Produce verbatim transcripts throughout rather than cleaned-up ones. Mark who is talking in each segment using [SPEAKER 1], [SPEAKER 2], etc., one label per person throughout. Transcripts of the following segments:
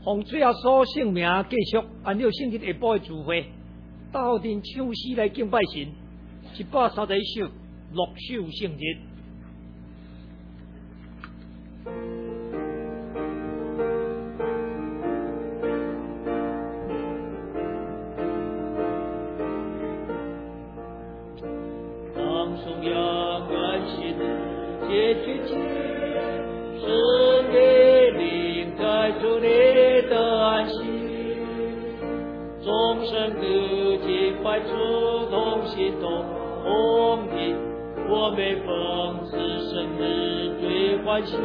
[SPEAKER 1] 奉主耶稣圣名继续按照圣经下晡的聚会，斗阵唱诗来敬拜神，一百三十一首，六首圣日。当颂扬感谢的解决经，是给灵在主里的安息。众生的敬拜主同心同同体，我每逢此生日最欢喜。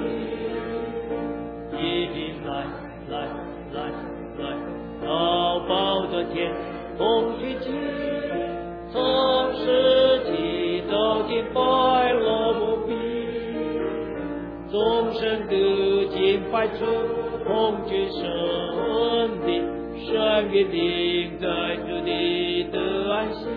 [SPEAKER 1] 一并来来来来，到宝座前同聚集，从世起到今拜乐无比。众生的敬拜主同聚神的。神与灵在主里的安息，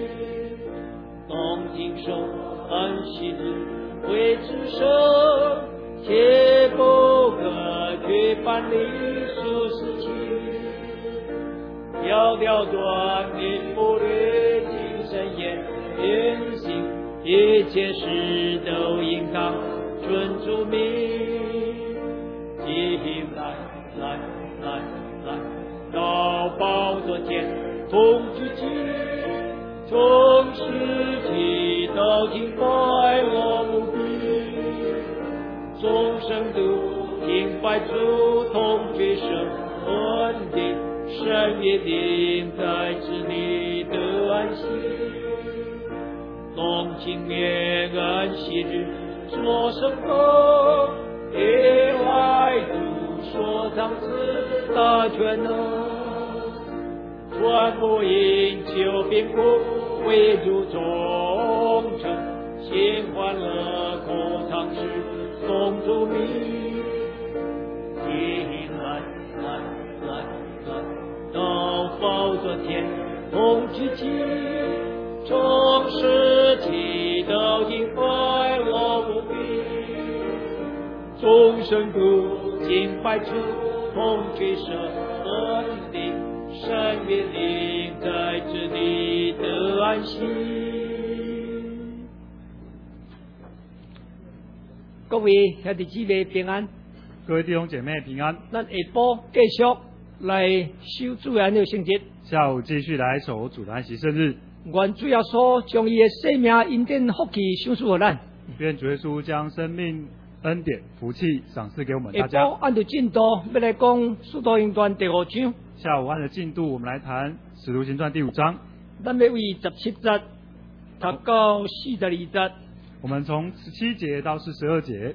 [SPEAKER 1] 当今受安息日为之生，切不可缺半理数事情。条条断命不略，精神言言行，一切事都应当遵主命。今来来来来。到宝座前同聚集，从世起到今拜乐无比。众生都敬拜主同聚神恩的，神也定在这里的安息。当今月安息日，说声歌，野外主说唱子大全能。传播饮酒变故，为主忠诚，心欢乐口唱诗，颂主名。今来来来来，到宝座前同聚集，从世起到今快乐无比。众生都敬拜主，同聚神恩的。神与灵在这里的安息。各位兄弟姊妹平安，
[SPEAKER 2] 各位弟兄姐妹平安。
[SPEAKER 1] 咱下晡继续来守主的安息日，
[SPEAKER 2] 下午继续来守主的安息圣日。
[SPEAKER 1] 愿主耶稣将伊的生命恩典福气赏赐给咱。
[SPEAKER 2] 愿主耶稣将生命恩典福气赏赐给我们大家。
[SPEAKER 1] 下晡按照进度要来讲使徒行传第五章。
[SPEAKER 2] 下午按的进度，我们来谈《使徒行传》第五章。
[SPEAKER 1] 咱要为十七节读到四十二节。
[SPEAKER 2] 我们从十七节到四十二节。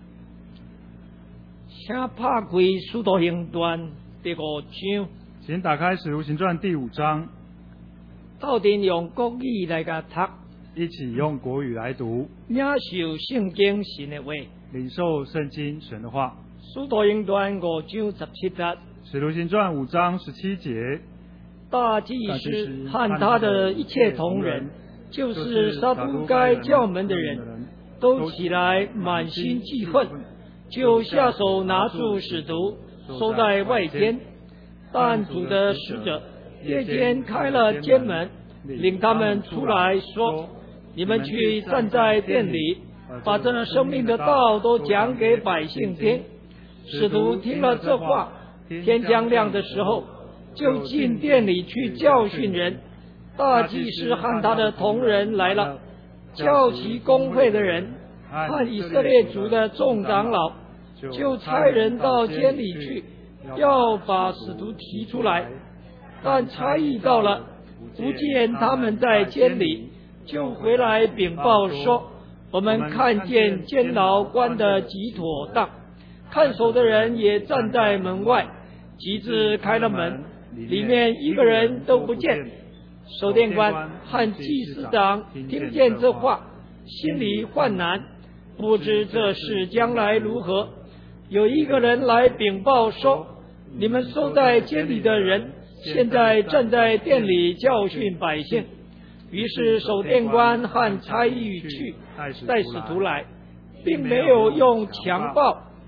[SPEAKER 1] 请拍开《使徒行传》第五章。
[SPEAKER 2] 请打开《使徒行传》第五章。
[SPEAKER 1] 斗阵用国语来甲读。
[SPEAKER 2] 一起用国语来读。
[SPEAKER 1] 领受圣经神的话。
[SPEAKER 2] 领受圣经神的话。
[SPEAKER 1] 《使徒行传》五章十七节。
[SPEAKER 2] 使徒行传五章十七节，
[SPEAKER 1] 大祭司和他的一切同人，就是撒都该教门的人，都起来满心记恨，就下手拿住使徒，收在外间。但主的使者夜间开了监门，领他们出来说：“你们去站在殿里，把这生命的道都讲给百姓听。”使徒听了这话。天将亮的时候，就进店里去教训人。大祭司和他的同人来了，叫其公会的人和以色列族的众长老，就差人到监里去，要把使徒提出来。但差役到了，不见他们在监里，就回来禀报说：“我们看见监牢关得极妥当，看守的人也站在门外。”及至开了门，里面一个人都不见。守殿官和祭司长听见这话，心里患难，不知这事将来如何。有一个人来禀报说：“你们收在监里的人，现在站在殿里教训百姓。”于是守殿官和差役去带使徒来，并没有用强暴，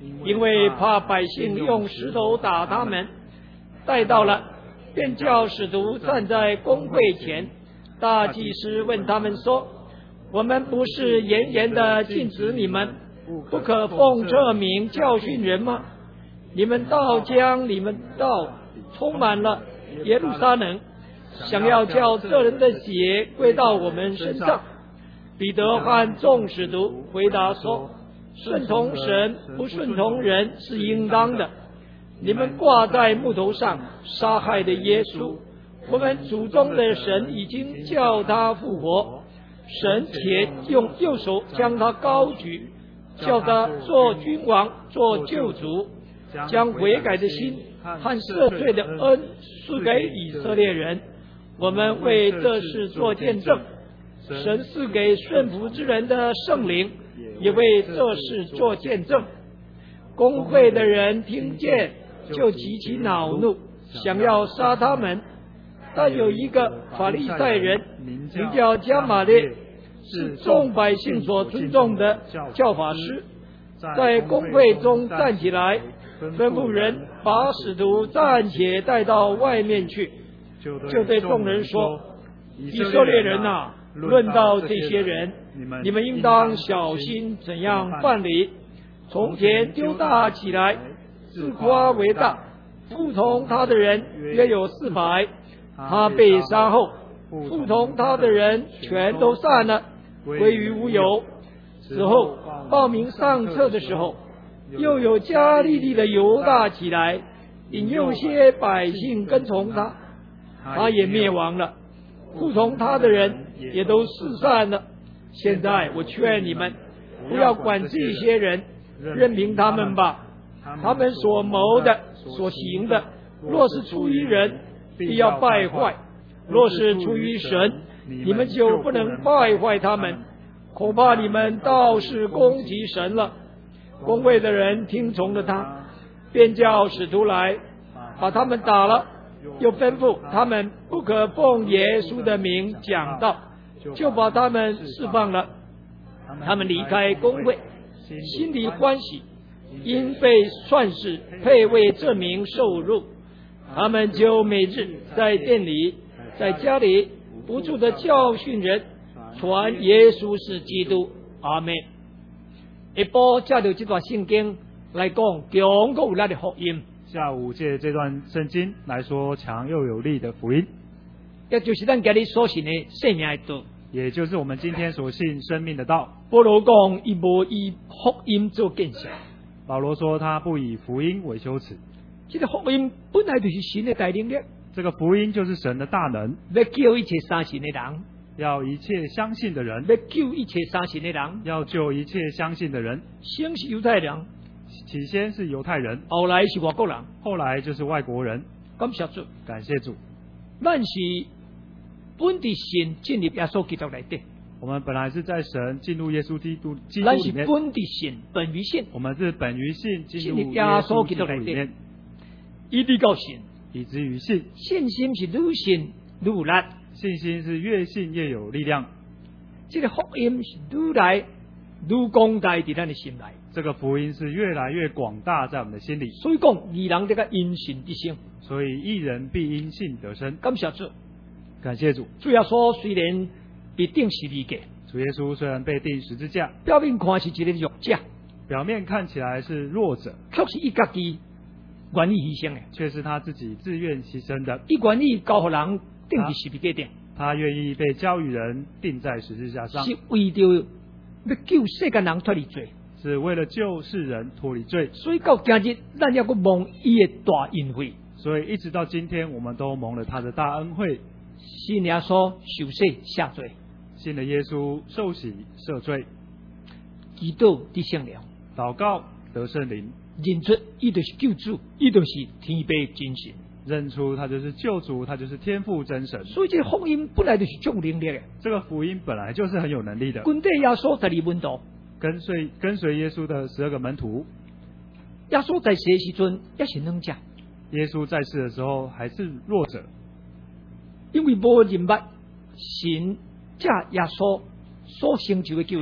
[SPEAKER 1] 因为怕百姓用石头打他们。带到了，便叫使徒站在公会前。大祭司问他们说：我们不是严严的禁止你们不可奉这名教训人吗？你们倒将你们道充满了耶路撒冷，想要叫这人的血归到我们身上。彼得和众使徒回答说：顺从神不顺从人是应当的。你们挂在木头上杀害的耶稣，我们祖宗的神已经叫他复活，神且用右手将他高举，叫他做君王，做救主，将悔改的心和赦罪的恩赐给以色列人。我们为这事做见证，神赐给顺服之人的圣灵也为这事做见证。公会的人听见就极其恼怒，想要杀他们。但有一个法利赛人名叫加玛列，是众百姓所尊重的教法师，在公会中站起来，吩咐人把使徒暂且带到外面去，就对众人说：以色列人啊，论到这些人，你们应当小心怎样办理。从前丢大起来，自夸为大，服从他的人约有四百。他被杀后，服从他的人全都散了，归于无有。此后报名上册的时候，又有加利利的犹大起来，引诱些百姓跟从他，他也灭亡了。服从他的人也都四散了。现在我劝你们，不要管这些人，任凭他们吧。他们所谋的、所行的，若是出于人，必要败坏；若是出于神，你们就不能败坏他们。恐怕你们倒是攻击神了。公会的人听从了他，便叫使徒来，把他们打了，又吩咐他们不可奉耶稣的名讲道，就把他们释放了。他们离开公会，心里欢喜，因被算是配为这名受辱。他们就每日在店里、在家里不住的教训人，传耶稣是基督。阿们。一波借着这段圣经来讲强有力的福音。
[SPEAKER 2] 下午借这段圣经来说强又有力的福音，
[SPEAKER 1] 也就是咱今日所信的生命的道，
[SPEAKER 2] 也就是我们今天所信生命的道。
[SPEAKER 1] 保罗讲，伊无以福音做见证。
[SPEAKER 2] 保罗说他不以福音为羞耻。
[SPEAKER 1] 这个福音本来就是神的大能力，
[SPEAKER 2] 这个福音就是神的大能，
[SPEAKER 1] 要救一切相信的人，
[SPEAKER 2] 要一切相信的人，
[SPEAKER 1] 要救一切相信的人，
[SPEAKER 2] 要救一切相信的人。
[SPEAKER 1] 先是犹太人，
[SPEAKER 2] 起先是犹太人，
[SPEAKER 1] 后来是外国人，
[SPEAKER 2] 后来就是外国人。
[SPEAKER 1] 感谢主，
[SPEAKER 2] 感谢主。
[SPEAKER 1] 咱是本地神进入耶稣基督里底。
[SPEAKER 2] 我们本来是在神进入耶稣基督基督
[SPEAKER 1] 里面，咱
[SPEAKER 2] 是
[SPEAKER 1] 本地神本于信，
[SPEAKER 2] 我们是本于信进入
[SPEAKER 1] 耶稣基督里面。以至到信，
[SPEAKER 2] 以至于信，
[SPEAKER 1] 信心是愈信愈有力，
[SPEAKER 2] 信心是越信越有力量。
[SPEAKER 1] 这个福音是愈来愈广大在咱的心内，
[SPEAKER 2] 这个福音是越来越广大在我们的心里。
[SPEAKER 1] 所以讲，义人这个因信得生，
[SPEAKER 2] 所以义人必因信得生。
[SPEAKER 1] 感谢主，
[SPEAKER 2] 感谢主。
[SPEAKER 1] 主耶稣虽然被钉十字架，
[SPEAKER 2] 主耶稣虽然被钉十字架，
[SPEAKER 1] 表面看是一个弱者，
[SPEAKER 2] 表面看起来是弱者，
[SPEAKER 1] 却是伊家己愿意牺牲的，
[SPEAKER 2] 却是他自己自愿牺牲的。
[SPEAKER 1] 伊愿意交互人钉在十字架顶，
[SPEAKER 2] 他愿意被交与人钉在十字架上，
[SPEAKER 1] 是为着要救世间人脱离罪，
[SPEAKER 2] 是为了救世人脱离罪。
[SPEAKER 1] 所以到今日，咱要个蒙伊的大恩惠。
[SPEAKER 2] 所以一直到今天，我们都蒙了他的大恩惠。
[SPEAKER 1] 信耶稣受洗下罪，
[SPEAKER 2] 信了耶稣受洗赦罪，
[SPEAKER 1] 祈祷得圣灵，
[SPEAKER 2] 祷告得圣灵，
[SPEAKER 1] 认出伊就是救主，伊就是天父真神，
[SPEAKER 2] 认出他就是救主，他就是天父真神。
[SPEAKER 1] 所以这个福音本来就是重能力的，
[SPEAKER 2] 这个福音本来就是很有能力的。
[SPEAKER 1] 跟对耶稣十二门徒，
[SPEAKER 2] 跟随跟随耶稣的十二个门徒，
[SPEAKER 1] 耶稣在世时阵也是软者，
[SPEAKER 2] 耶稣在世的时候还是弱者，
[SPEAKER 1] 因为无认捌神借耶稣所成就的救恩。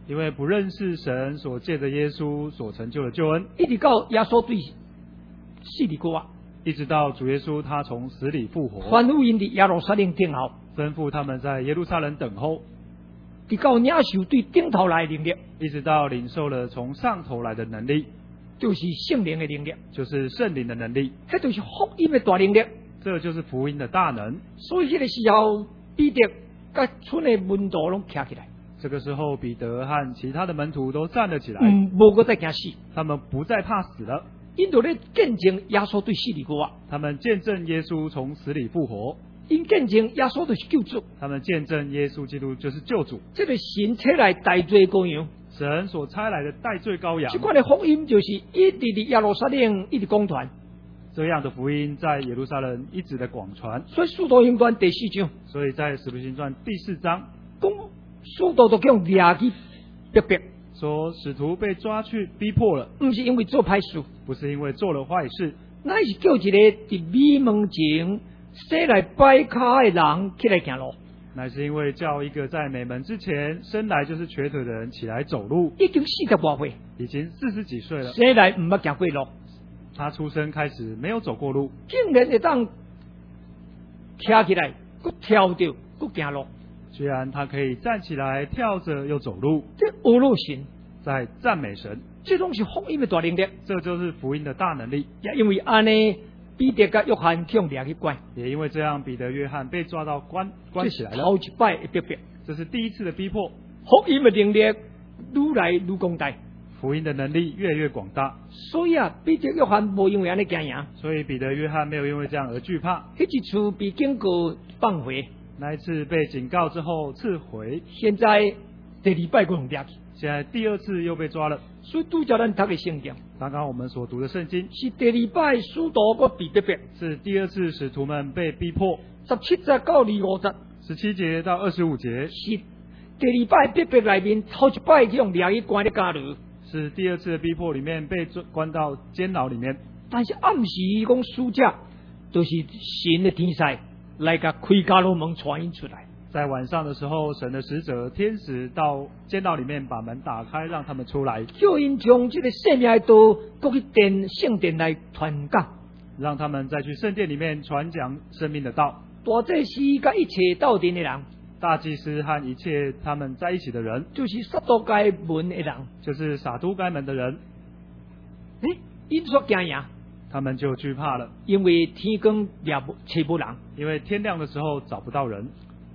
[SPEAKER 2] 因为不认识神所借着耶稣所成就的救恩，
[SPEAKER 1] 一直到耶稣对死里过啊，
[SPEAKER 2] 一直到主耶稣他从死里复活，
[SPEAKER 1] 吩咐因伫耶路撒冷等候，
[SPEAKER 2] 吩咐他们在耶路撒冷等候，
[SPEAKER 1] 直到领受对顶头来的能力，
[SPEAKER 2] 一直到领受了从上头来的能力，
[SPEAKER 1] 就是圣灵的能力，
[SPEAKER 2] 就是圣灵的能力，
[SPEAKER 1] 迄就是福音的大能力。
[SPEAKER 2] 这就是福音的大能。
[SPEAKER 1] 所以迄个时候，彼得甲村的门徒拢站起来，
[SPEAKER 2] 这个时候，彼得和其他的门徒都站了起来，
[SPEAKER 1] 嗯，无个再惊死，
[SPEAKER 2] 他们不再怕死了。
[SPEAKER 1] 因就咧见证耶稣对死里过啊，
[SPEAKER 2] 他们见证耶稣从死里复活，
[SPEAKER 1] 因见证耶稣就是救主，
[SPEAKER 2] 他们见证耶稣基督就是救主，
[SPEAKER 1] 这个神差来代罪羔羊，
[SPEAKER 2] 神所差来的代罪羔羊。
[SPEAKER 1] 这款的福音就是一直伫耶路撒冷一直广传，
[SPEAKER 2] 这样的福音在耶路撒冷一直的广传。
[SPEAKER 1] 所以使徒行传第四章，
[SPEAKER 2] 所以在使徒行传第四章，
[SPEAKER 1] 讲使徒都叫抓去逼迫，
[SPEAKER 2] 说使徒被抓去逼迫了，
[SPEAKER 1] 不是因为做歹事，
[SPEAKER 2] 不是因为做了坏事，
[SPEAKER 1] 乃是叫一个伫美门前生来摆骹的人起来行路，
[SPEAKER 2] 乃是因为叫一个在美门之前生来就是瘸腿的人起来走路，
[SPEAKER 1] 已经四十多岁，
[SPEAKER 2] 已经四十几岁了，
[SPEAKER 1] 生来唔捌行过路，
[SPEAKER 2] 他出生开始没有走过路，
[SPEAKER 1] 竟然会当站起来，佮跳着，佮行路，
[SPEAKER 2] 居然他可以站起来跳着又走路，
[SPEAKER 1] 这俄罗神
[SPEAKER 2] 在赞美神，
[SPEAKER 1] 这拢是福音的大能力。
[SPEAKER 2] 这就是福音的大能力。
[SPEAKER 1] 也因为安尼，彼得甲约翰向掠去关，
[SPEAKER 2] 也因为这样，彼得、约翰被抓到关关起来了。
[SPEAKER 1] 头一摆的逼迫，
[SPEAKER 2] 这是第一次的逼迫。
[SPEAKER 1] 福音的能力愈来愈广大，
[SPEAKER 2] 福音的能力越来越广大。
[SPEAKER 1] 所以啊，彼得、约翰无因为安尼惊赢，
[SPEAKER 2] 所以彼得、约翰没有因为这样而惧怕。
[SPEAKER 1] 迄一次被警告放回，
[SPEAKER 2] 那一次被警告之后撤回，
[SPEAKER 1] 现在第二摆共掠去，
[SPEAKER 2] 现在第二次又被抓了。
[SPEAKER 1] 所以拄则咱读的圣经，
[SPEAKER 2] 刚刚我们所读的圣经
[SPEAKER 1] 是第二摆使徒个被逼迫，
[SPEAKER 2] 是第二次使徒们被逼迫。
[SPEAKER 1] 十七节到二五节，
[SPEAKER 2] 十七节到二十五节
[SPEAKER 1] 是第二摆逼迫内面头一摆用掠去关咧监牢，
[SPEAKER 2] 是第二次的逼迫里面被关到监牢里面。
[SPEAKER 1] 但是暗时讲使者就是神的天使来甲开监牢门传因出来。
[SPEAKER 2] 在晚上的时候，神的使者天使到监牢里面把门打开，让他们出来，
[SPEAKER 1] 叫因将这个生命的道搁去殿圣殿来传讲，
[SPEAKER 2] 让他们再去圣殿里面传讲生命的道。
[SPEAKER 1] 大祭司甲一切斗阵的人，
[SPEAKER 2] 大祭司和一切他们在一起的人，
[SPEAKER 1] 就是撒都该门的人，
[SPEAKER 2] 就是撒都该门的人，
[SPEAKER 1] 诶，因所惊赢，
[SPEAKER 2] 他们就惧怕了，
[SPEAKER 1] 因为天光掠无找无人，
[SPEAKER 2] 因为天亮的时候找不到人。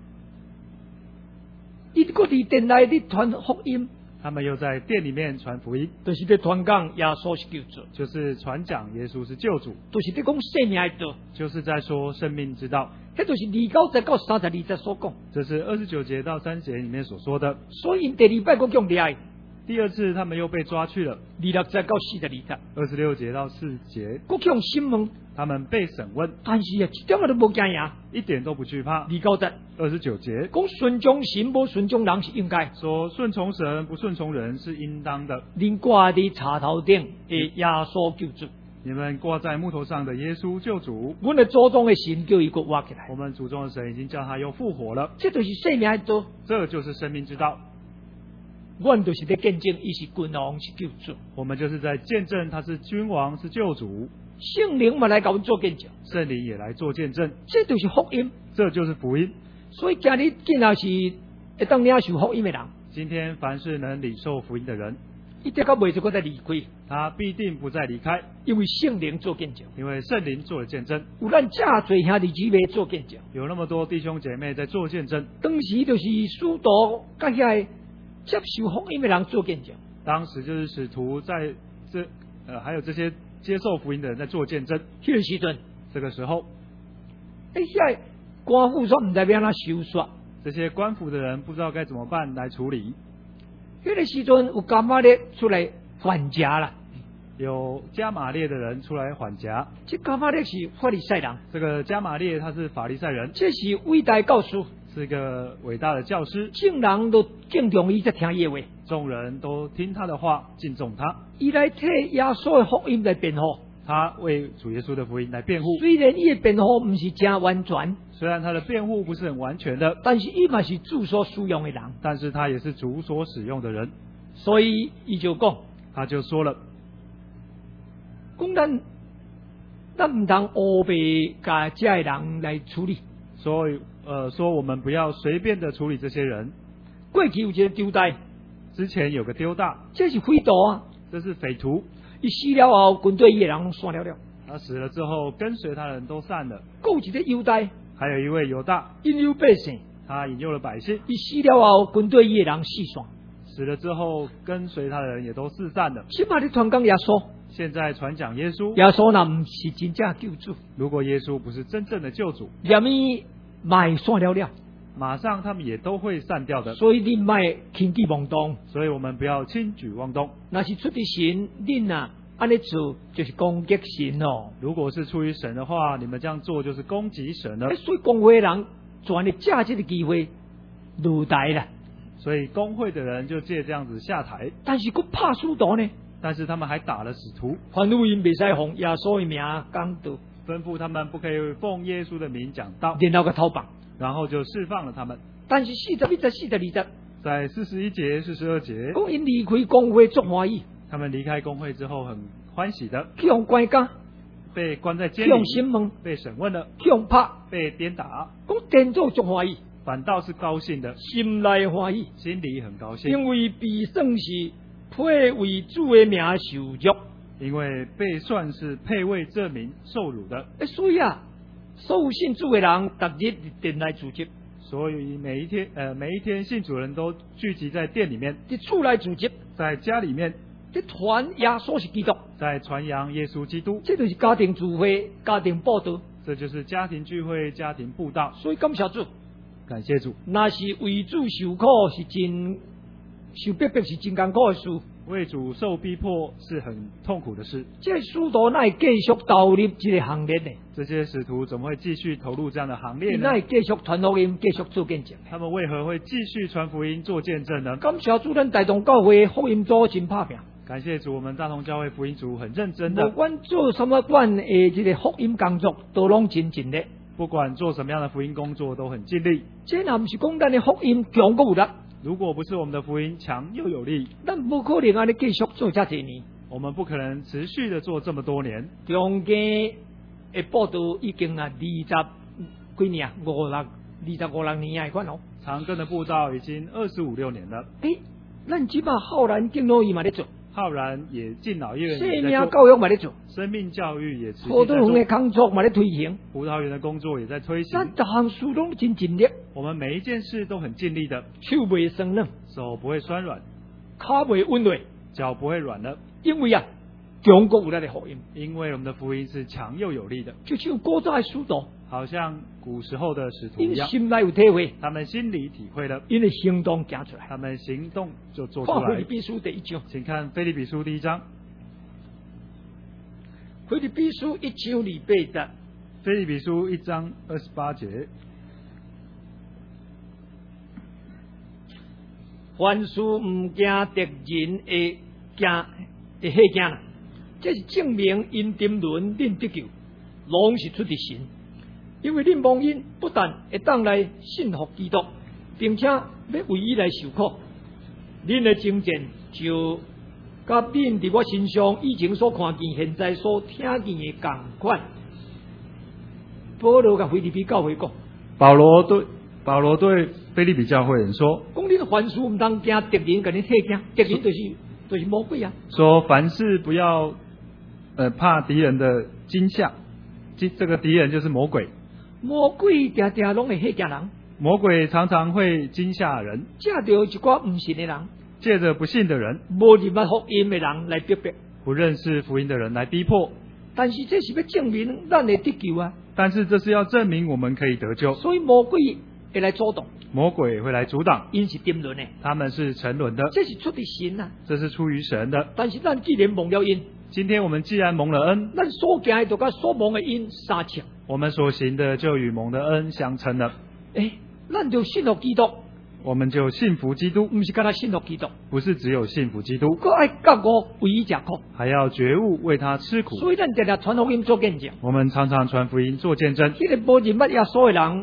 [SPEAKER 1] 伊搁伫殿内咧传福音，
[SPEAKER 2] 他们又在殿里面传福音，
[SPEAKER 1] 就是咧传讲耶稣是救主，
[SPEAKER 2] 就是传讲耶稣是救主，
[SPEAKER 1] 就是咧讲生命的道，
[SPEAKER 2] 就是在说生命之道。
[SPEAKER 1] 迄就是二九节到三十二节所讲。
[SPEAKER 2] 这是二十九节到三十节里面所说的。
[SPEAKER 1] 所以因第二摆搁用掠，
[SPEAKER 2] 第二次他们又被抓去了。
[SPEAKER 1] 二六节到四十二节，
[SPEAKER 2] 二十六节到四节，
[SPEAKER 1] 搁用审问，
[SPEAKER 2] 他们被审问，
[SPEAKER 1] 但是啊，一点仔都无惊赢。
[SPEAKER 2] 一点都不惧怕。
[SPEAKER 1] 二九节，
[SPEAKER 2] 二十九节，
[SPEAKER 1] 讲顺从神无顺从人是应该，
[SPEAKER 2] 说顺从神不顺从人是应当的。
[SPEAKER 1] 恁挂伫茶头顶的耶稣救主，
[SPEAKER 2] 你们挂在木头上的耶稣救主，
[SPEAKER 1] 阮的祖宗的神叫伊搁活起来，
[SPEAKER 2] 我们祖宗的神已经叫他又复活了，
[SPEAKER 1] 这就是生命的道。
[SPEAKER 2] 这就是生命之道。
[SPEAKER 1] 阮就是在见证伊是君王是救主，
[SPEAKER 2] 我们就是在见证他是君王是救主，
[SPEAKER 1] 圣灵嘛来甲阮做见证，
[SPEAKER 2] 圣灵也来做见证，
[SPEAKER 1] 这就是福音。
[SPEAKER 2] 这就是福音。
[SPEAKER 1] 所以今日既然是会当领受福音的人，
[SPEAKER 2] 今天凡是能领受福音的人，
[SPEAKER 1] 一直到袂就搁再离开，
[SPEAKER 2] 他必定不再离开，
[SPEAKER 1] 因为圣灵做见证，
[SPEAKER 2] 因为圣灵做了见证。
[SPEAKER 1] 有咱正侪兄弟姊妹做见证，
[SPEAKER 2] 有那么多弟兄姐妹在做见证，
[SPEAKER 1] 当时就是使徒甲遐接受福音的人做见证。
[SPEAKER 2] 当时就是使徒在这呃还有这些接受福音的人在做见证。
[SPEAKER 1] 迄个时阵，
[SPEAKER 2] 这个时候，
[SPEAKER 1] 哎遐官府说唔知要安怎收煞，
[SPEAKER 2] 这些官府的人不知道该怎么办来处理。
[SPEAKER 1] 迄个时阵有加玛列出来还价啦，
[SPEAKER 2] 有加玛列的人出来还价。
[SPEAKER 1] 这加玛列是法利赛人，
[SPEAKER 2] 这个加玛列他是法利赛人，
[SPEAKER 1] 这是伟大的教师，
[SPEAKER 2] 是一个伟大的教师，
[SPEAKER 1] 众人都敬重伊，才听伊的话。
[SPEAKER 2] 众人都听他的话，敬重他。
[SPEAKER 1] 伊来替耶稣的福音来辩护，
[SPEAKER 2] 他为主耶稣的福音来辩护。
[SPEAKER 1] 虽然伊的辩护不是真完全，
[SPEAKER 2] 虽然他的辩护不是很完全的，
[SPEAKER 1] 但是伊嘛是主所使用的人。
[SPEAKER 2] 但是他也是主所使用的人。
[SPEAKER 1] 所以伊就讲，
[SPEAKER 2] 他就说了，
[SPEAKER 1] 讲咱咱唔当乌白甲这些人来处理。
[SPEAKER 2] 所以呃说我们不要随便的处理这些人。
[SPEAKER 1] 过去有一个丢代，
[SPEAKER 2] 之前有个丢大，
[SPEAKER 1] 这是匪徒啊，
[SPEAKER 2] 这是匪徒。
[SPEAKER 1] 伊死了后，军队伊人散了了。
[SPEAKER 2] 他死了之后，跟随他的人都散了。
[SPEAKER 1] 有一个犹大，
[SPEAKER 2] 还有一位犹大，
[SPEAKER 1] 引诱百姓，
[SPEAKER 2] 他引诱了百姓。
[SPEAKER 1] 伊死了后，军队伊人四散。
[SPEAKER 2] 死了之后，跟随他的人也都四散了。
[SPEAKER 1] 现在你传讲耶稣，
[SPEAKER 2] 现在传讲耶稣，
[SPEAKER 1] 耶稣那唔是真正救主。
[SPEAKER 2] 如果耶稣不是真正的救主，
[SPEAKER 1] 也咪卖散了了。
[SPEAKER 2] 马上他们也都会散掉的。
[SPEAKER 1] 所以你卖轻举妄动。
[SPEAKER 2] 所以我们不要轻举妄动。
[SPEAKER 1] 那是出于神，恁啊安尼做就是攻击神哦。
[SPEAKER 2] 如果是出于神的话，你们这样做就是攻击神了。
[SPEAKER 1] 所以公会的人全力借这个机会入台了。
[SPEAKER 2] 所以工会的人就借这样子下台。
[SPEAKER 1] 但是佢怕使徒呢？
[SPEAKER 2] 但是他们还打了使徒。
[SPEAKER 1] 凡福音袂使奉耶稣的名讲道，
[SPEAKER 2] 吩咐他们不可以奉耶稣的名讲道，
[SPEAKER 1] 然后个逃绑，
[SPEAKER 2] 然后就释放了他们。
[SPEAKER 1] 但是四十一节、四十二节，
[SPEAKER 2] 在四十一节、四十二节，
[SPEAKER 1] 讲因离开公会足欢喜。
[SPEAKER 2] 他们离开公会之后很欢喜的，
[SPEAKER 1] 去用关家，
[SPEAKER 2] 被关在监
[SPEAKER 1] 去用
[SPEAKER 2] 里，
[SPEAKER 1] 审问，
[SPEAKER 2] 被审问了，
[SPEAKER 1] 去用拍，
[SPEAKER 2] 被鞭打，
[SPEAKER 1] 讲颠倒足欢喜，
[SPEAKER 2] 反倒是高兴的，
[SPEAKER 1] 心内欢喜，
[SPEAKER 2] 心里很高兴，
[SPEAKER 1] 因为被算是配为主的名受辱。
[SPEAKER 2] 因为被算是配为这名受辱的。
[SPEAKER 1] 诶，所以啊，所有信主的人，逐日定来组织，
[SPEAKER 2] 所以每一天呃每一天信主人都聚集在店里面，
[SPEAKER 1] 伫厝内组织，
[SPEAKER 2] 在家里面，
[SPEAKER 1] 伫传耶稣是基督，
[SPEAKER 2] 在传扬耶稣基督。
[SPEAKER 1] 这就是家庭聚会、家庭报道，
[SPEAKER 2] 这就是家庭聚会、家庭布道。
[SPEAKER 1] 所以感谢主，
[SPEAKER 2] 感谢主。
[SPEAKER 1] 那是为主受苦是真受逼迫是真艰苦的事。
[SPEAKER 2] 为主受逼迫是很痛苦的事。
[SPEAKER 1] 这使徒哪会继续投入这个行列呢？
[SPEAKER 2] 这些使徒怎么会继续投入这样的行列呢？
[SPEAKER 1] 哪会继续传福音、继续做见证？
[SPEAKER 2] 他们为何会继续传福音、做见证呢？
[SPEAKER 1] 感谢主，咱大同教会福音组真拍拼。
[SPEAKER 2] 感谢主，我们大同教会福音组很认真的。
[SPEAKER 1] 不管做什么管的这个福音工作，都拢真尽力。
[SPEAKER 2] 不管做什么样的福音工作，都很尽力。
[SPEAKER 1] 这若不是讲咱的福音强过有力，
[SPEAKER 2] 如果不是我们的福音强又有力，
[SPEAKER 1] 咱不可能安尼继续做这几年。
[SPEAKER 2] 我们不可能持续的做这么多年。
[SPEAKER 1] 中间的报道已经啊二十几年啊，五六二十五六年啊，款哦。
[SPEAKER 2] 长庚的布道已经二十五六年了。
[SPEAKER 1] 诶，咱即摆浩然敬老院嘛咧做，
[SPEAKER 2] 浩然也敬老院
[SPEAKER 1] 生
[SPEAKER 2] 也在做，
[SPEAKER 1] 命教育嘛咧做，
[SPEAKER 2] 生命教育也持续
[SPEAKER 1] 葡萄园的
[SPEAKER 2] 在做，
[SPEAKER 1] 工作嘛咧推行。
[SPEAKER 2] 葡萄园的工作也在推行。
[SPEAKER 1] 咱逐项事拢真尽力，
[SPEAKER 2] 我们每一件事都很尽力的，
[SPEAKER 1] 手袂酸软，
[SPEAKER 2] 手不会酸软，
[SPEAKER 1] 脚袂温软，
[SPEAKER 2] 脚不会软了，
[SPEAKER 1] 因为啊，强国有力的福音，
[SPEAKER 2] 因为我们的福音是强又有力的，
[SPEAKER 1] 就像古早的使徒，
[SPEAKER 2] 好像古时候的使徒一样，
[SPEAKER 1] 因心内有体会，
[SPEAKER 2] 他们心里体会了，
[SPEAKER 1] 因为行动行出来。
[SPEAKER 2] 他们行动就做出来
[SPEAKER 1] 看腓立。比书第一章，
[SPEAKER 2] 请看腓立比书第一章，
[SPEAKER 1] 腓立比书一章二八节。
[SPEAKER 2] 腓立比书一章二十八节，
[SPEAKER 1] 凡事唔惊敌人会惊会吓惊啦，这是证明因沉沦恁得救，拢是出自神。因为恁蒙因不但会当来信服基督，并且要为伊来受苦，恁的精进就甲恁伫我身上以前所看见、现在所听见的共款。保罗甲腓立比教会讲，
[SPEAKER 2] 保罗对保罗对腓立比教会人说，
[SPEAKER 1] 讲恁凡事唔当惊敌人，甲恁吓惊，敌人就是就是魔鬼啊！
[SPEAKER 2] 说凡事不要呃怕敌人的惊吓，这这个敌人就是魔鬼，
[SPEAKER 1] 魔鬼常常拢会吓惊人，
[SPEAKER 2] 魔鬼常常会惊吓人，
[SPEAKER 1] 借着一寡唔信的人，
[SPEAKER 2] 借着不信的人、
[SPEAKER 1] 无入捌福音的人来逼迫。
[SPEAKER 2] 不认识福音的人来逼迫。
[SPEAKER 1] 但是这是要证明咱会得救啊！
[SPEAKER 2] 但是这是要证明我们可以得救，
[SPEAKER 1] 所以魔鬼会来阻挡，
[SPEAKER 2] 魔鬼会来阻挡，
[SPEAKER 1] 因是沉沦的，
[SPEAKER 2] 他们是沉沦的，
[SPEAKER 1] 这是出于神啊！
[SPEAKER 2] 这是出于神的。
[SPEAKER 1] 但是咱既然蒙了因，
[SPEAKER 2] 今天我们既然蒙了恩，
[SPEAKER 1] 咱所行的就甲所蒙的因相称。
[SPEAKER 2] 我们所行的就与蒙的恩相称了。
[SPEAKER 1] 诶，咱就信服基督，
[SPEAKER 2] 我们就信服基督，
[SPEAKER 1] 不是干他信服基督，
[SPEAKER 2] 不是只有信服基督，
[SPEAKER 1] 佮爱觉悟为伊食苦，
[SPEAKER 2] 还要觉悟为他吃苦。
[SPEAKER 1] 所以咱常常传福音做见证。
[SPEAKER 2] 我们常常传福音做见证。
[SPEAKER 1] 迄个无认捌耶稣的人，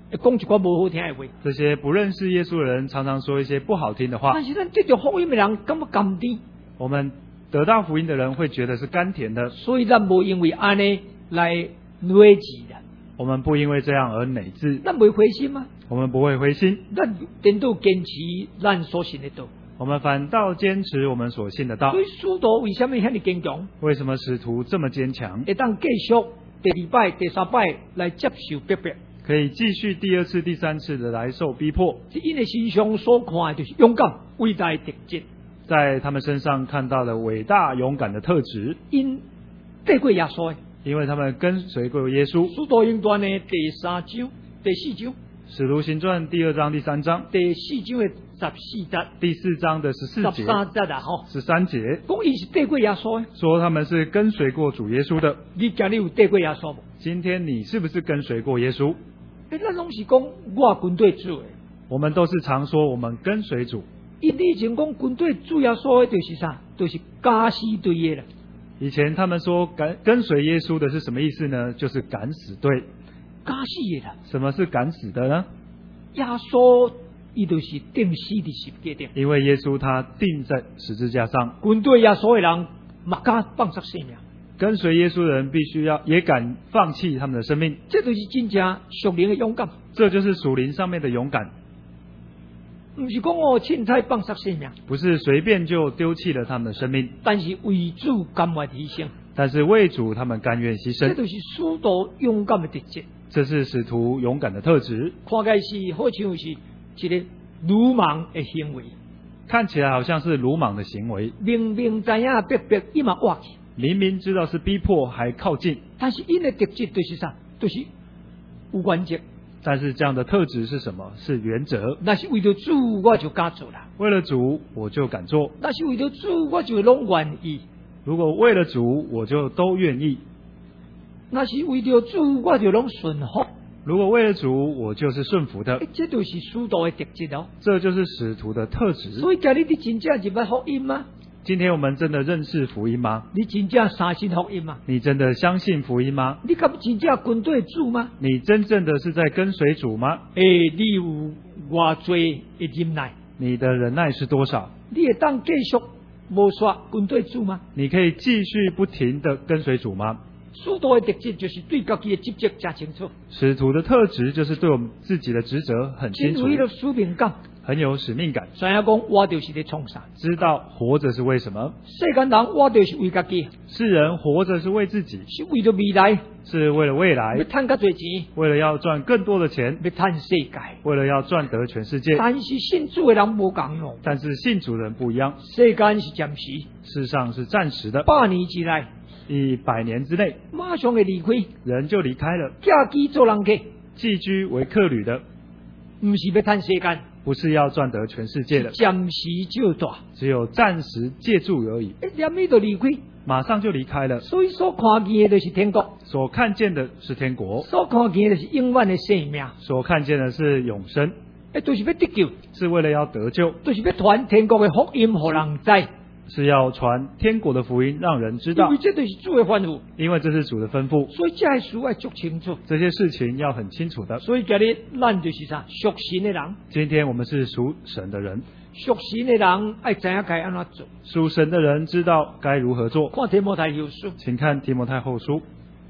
[SPEAKER 1] 会讲一寡无好听的话。
[SPEAKER 2] 这些不认识耶稣的人常常说一些不好听的话。
[SPEAKER 1] 但是咱得到福音的人感觉甘甜。
[SPEAKER 2] 我们得到福音的人会觉得是甘甜的。
[SPEAKER 1] 所以咱无因为安尼来累积的。
[SPEAKER 2] 我们不因为这样而馁志。
[SPEAKER 1] 咱不会灰心吗？
[SPEAKER 2] 我们不会灰心。
[SPEAKER 1] 咱颠倒坚持咱所信的道。
[SPEAKER 2] 我们反倒坚持我们所信的道。
[SPEAKER 1] 所以使徒为什么遐尼坚强？
[SPEAKER 2] 为什么使徒这么坚强？
[SPEAKER 1] 会当继续第二摆、第三摆来接受逼迫。
[SPEAKER 2] 可以继续第二次、第三次的来受逼迫。
[SPEAKER 1] 是因的身上所看的就是勇敢、伟大的特质。
[SPEAKER 2] 在他们身上看到了伟大勇敢的特质。
[SPEAKER 1] 因跟过耶稣。
[SPEAKER 2] 因为他们跟随过耶稣。
[SPEAKER 1] 使徒行传的第三章、第四章。
[SPEAKER 2] 使徒行传第二章、第三章。
[SPEAKER 1] 第四章的十四节。
[SPEAKER 2] 第四章的十四节。
[SPEAKER 1] 十三节啊，吼。
[SPEAKER 2] 十三节。
[SPEAKER 1] 讲伊是跟过耶稣。
[SPEAKER 2] 说他们是跟随过主耶稣的。
[SPEAKER 1] 你今日有跟过耶稣无？
[SPEAKER 2] 今天你是不是跟随过耶稣？
[SPEAKER 1] 诶，咱拢是讲我军队主的。
[SPEAKER 2] 我们都是常说我们跟随主。
[SPEAKER 1] 因以前讲军队主耶稣的就是啥？就是敢死队的啦。
[SPEAKER 2] 以前他们说跟跟随耶稣的是什么意思呢？就是敢死队。
[SPEAKER 1] 敢死的啦。
[SPEAKER 2] 什么是敢死的呢？
[SPEAKER 1] 耶稣伊就是钉死的十字架顶。
[SPEAKER 2] 因为耶稣他钉在十字架上。
[SPEAKER 1] 军队耶稣的人嘛敢放弃性命。
[SPEAKER 2] 跟随耶稣的人必须要也敢放弃他们的生命。
[SPEAKER 1] 这就是真正属灵的勇敢。
[SPEAKER 2] 这就是属灵上面的勇敢。
[SPEAKER 1] 不是讲我凊彩放弃性命，
[SPEAKER 2] 不是随便就丢弃了他们的生命，
[SPEAKER 1] 但是为主甘愿牺牲。
[SPEAKER 2] 但是为主他们甘愿牺牲。
[SPEAKER 1] 这就是使徒勇敢的特质。
[SPEAKER 2] 这是使徒勇敢的特质。
[SPEAKER 1] 看起来是好像是一个鲁莽的行为，
[SPEAKER 2] 看起来好像是鲁莽的行为。
[SPEAKER 1] 明明知影逼迫，伊嘛活去。
[SPEAKER 2] 明明知道是逼迫，还靠近。
[SPEAKER 1] 但是因的特质就是啥？就是有原则。
[SPEAKER 2] 但是这样的特质是什么？是原则。
[SPEAKER 1] 那是为了主，我就敢做啦。
[SPEAKER 2] 为了主，我就敢做。
[SPEAKER 1] 那是为了主，我就拢愿意。
[SPEAKER 2] 如果为了主，我就都愿意。
[SPEAKER 1] 那是为了主，我就拢顺服。
[SPEAKER 2] 如果为了主，我就是顺服的。
[SPEAKER 1] 这就是使徒的特质哦。
[SPEAKER 2] 这就是使徒的特质。
[SPEAKER 1] 所以今日你真正入捌福音吗？
[SPEAKER 2] 今天我们真的认识福音吗？
[SPEAKER 1] 你真正相信福音吗？
[SPEAKER 2] 你真的相信福音吗？
[SPEAKER 1] 你敢真正跟对主吗？
[SPEAKER 2] 你真正的是在跟随主吗？
[SPEAKER 1] 诶，你有偌多的忍耐？
[SPEAKER 2] 你的忍耐是多少？
[SPEAKER 1] 你会当继续无刷跟对主吗？
[SPEAKER 2] 你可以继续不停的跟随主吗？
[SPEAKER 1] 使徒的特质就是对自己的职责真清楚。
[SPEAKER 2] 使徒的特质就是对我们自己的职责很清楚，
[SPEAKER 1] 有了使命感，
[SPEAKER 2] 很有使命感。
[SPEAKER 1] 知影讲我就是在创啥？
[SPEAKER 2] 知道活着是为什么？
[SPEAKER 1] 世间人我就是为自己。
[SPEAKER 2] 世人活着是为自己，
[SPEAKER 1] 是为了未来，
[SPEAKER 2] 是为了未来，
[SPEAKER 1] 要赚较多钱，
[SPEAKER 2] 为了要赚更多的钱，
[SPEAKER 1] 要赚世界，
[SPEAKER 2] 为了要赚得全世界。
[SPEAKER 1] 但是信主的人不共哦。
[SPEAKER 2] 但是信主的人不一样，
[SPEAKER 1] 世间是暂时，
[SPEAKER 2] 世上是暂时的，
[SPEAKER 1] 百年之内。
[SPEAKER 2] 一百年之内，
[SPEAKER 1] 马上会离开，
[SPEAKER 2] 人就离开了。
[SPEAKER 1] 嫁鸡做人客，
[SPEAKER 2] 寄居为客旅的，
[SPEAKER 1] 不是要赚世间，
[SPEAKER 2] 不是要赚得全世界的，
[SPEAKER 1] 暂时就大，
[SPEAKER 2] 只有暂时借住而已。
[SPEAKER 1] 一念你就离开，
[SPEAKER 2] 马上就离开了。
[SPEAKER 1] 所以所看见的就是天国，
[SPEAKER 2] 所看见的是天国，
[SPEAKER 1] 所看见的是永远的生命，
[SPEAKER 2] 所看见的是永生。
[SPEAKER 1] 诶，就是要得救，
[SPEAKER 2] 是为了要得救，
[SPEAKER 1] 就是要传天国的福音，让人知。
[SPEAKER 2] 是要传天国的福音，让人知道。
[SPEAKER 1] 因为这就是主的吩咐，
[SPEAKER 2] 因为这是主的吩咐，
[SPEAKER 1] 所以这些事要做清楚。
[SPEAKER 2] 这些事情要很清楚的。
[SPEAKER 1] 所以今日咱就是啥？属神的人。
[SPEAKER 2] 今天我们是属神的人，
[SPEAKER 1] 属神的人爱知影该安怎做。
[SPEAKER 2] 属神的人知道该如何做。
[SPEAKER 1] 看提摩太后书，
[SPEAKER 2] 请看提摩太后书。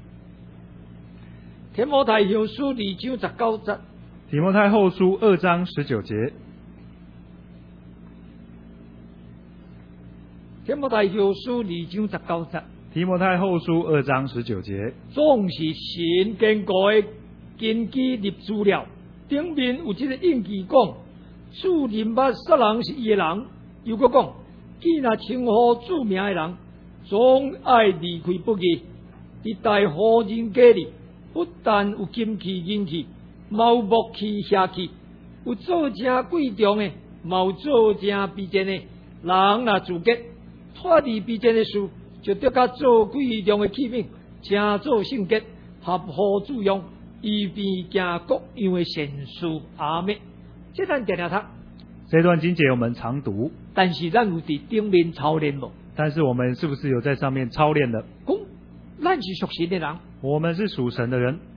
[SPEAKER 1] 提摩太后书二章十九节。
[SPEAKER 2] 提摩太后书二章十九节。
[SPEAKER 1] 提摩太后书二章十九节。
[SPEAKER 2] 提摩太后书二章十九节。
[SPEAKER 1] 总是神坚固的根基立住了，顶面有一个印记讲，主认捌杀人是伊的人，又搁讲，既若称呼主名的人，总爱离开不义，伫大好人家里，不但有金器银器，嘛有木器邪器，有做正贵重的，嘛有做正卑贱的。人若自觉脱离卑贱的事，就得甲做贵重的器皿，正做圣洁，合乎主用，预备行各样的善事。阿们。这咱常常读。
[SPEAKER 2] 这段经节我们常读，
[SPEAKER 1] 但是咱有伫顶面操练无？
[SPEAKER 2] 但是我们是不是有在上面操练的？
[SPEAKER 1] 讲，咱是属神的人，
[SPEAKER 2] 我们是属神的人，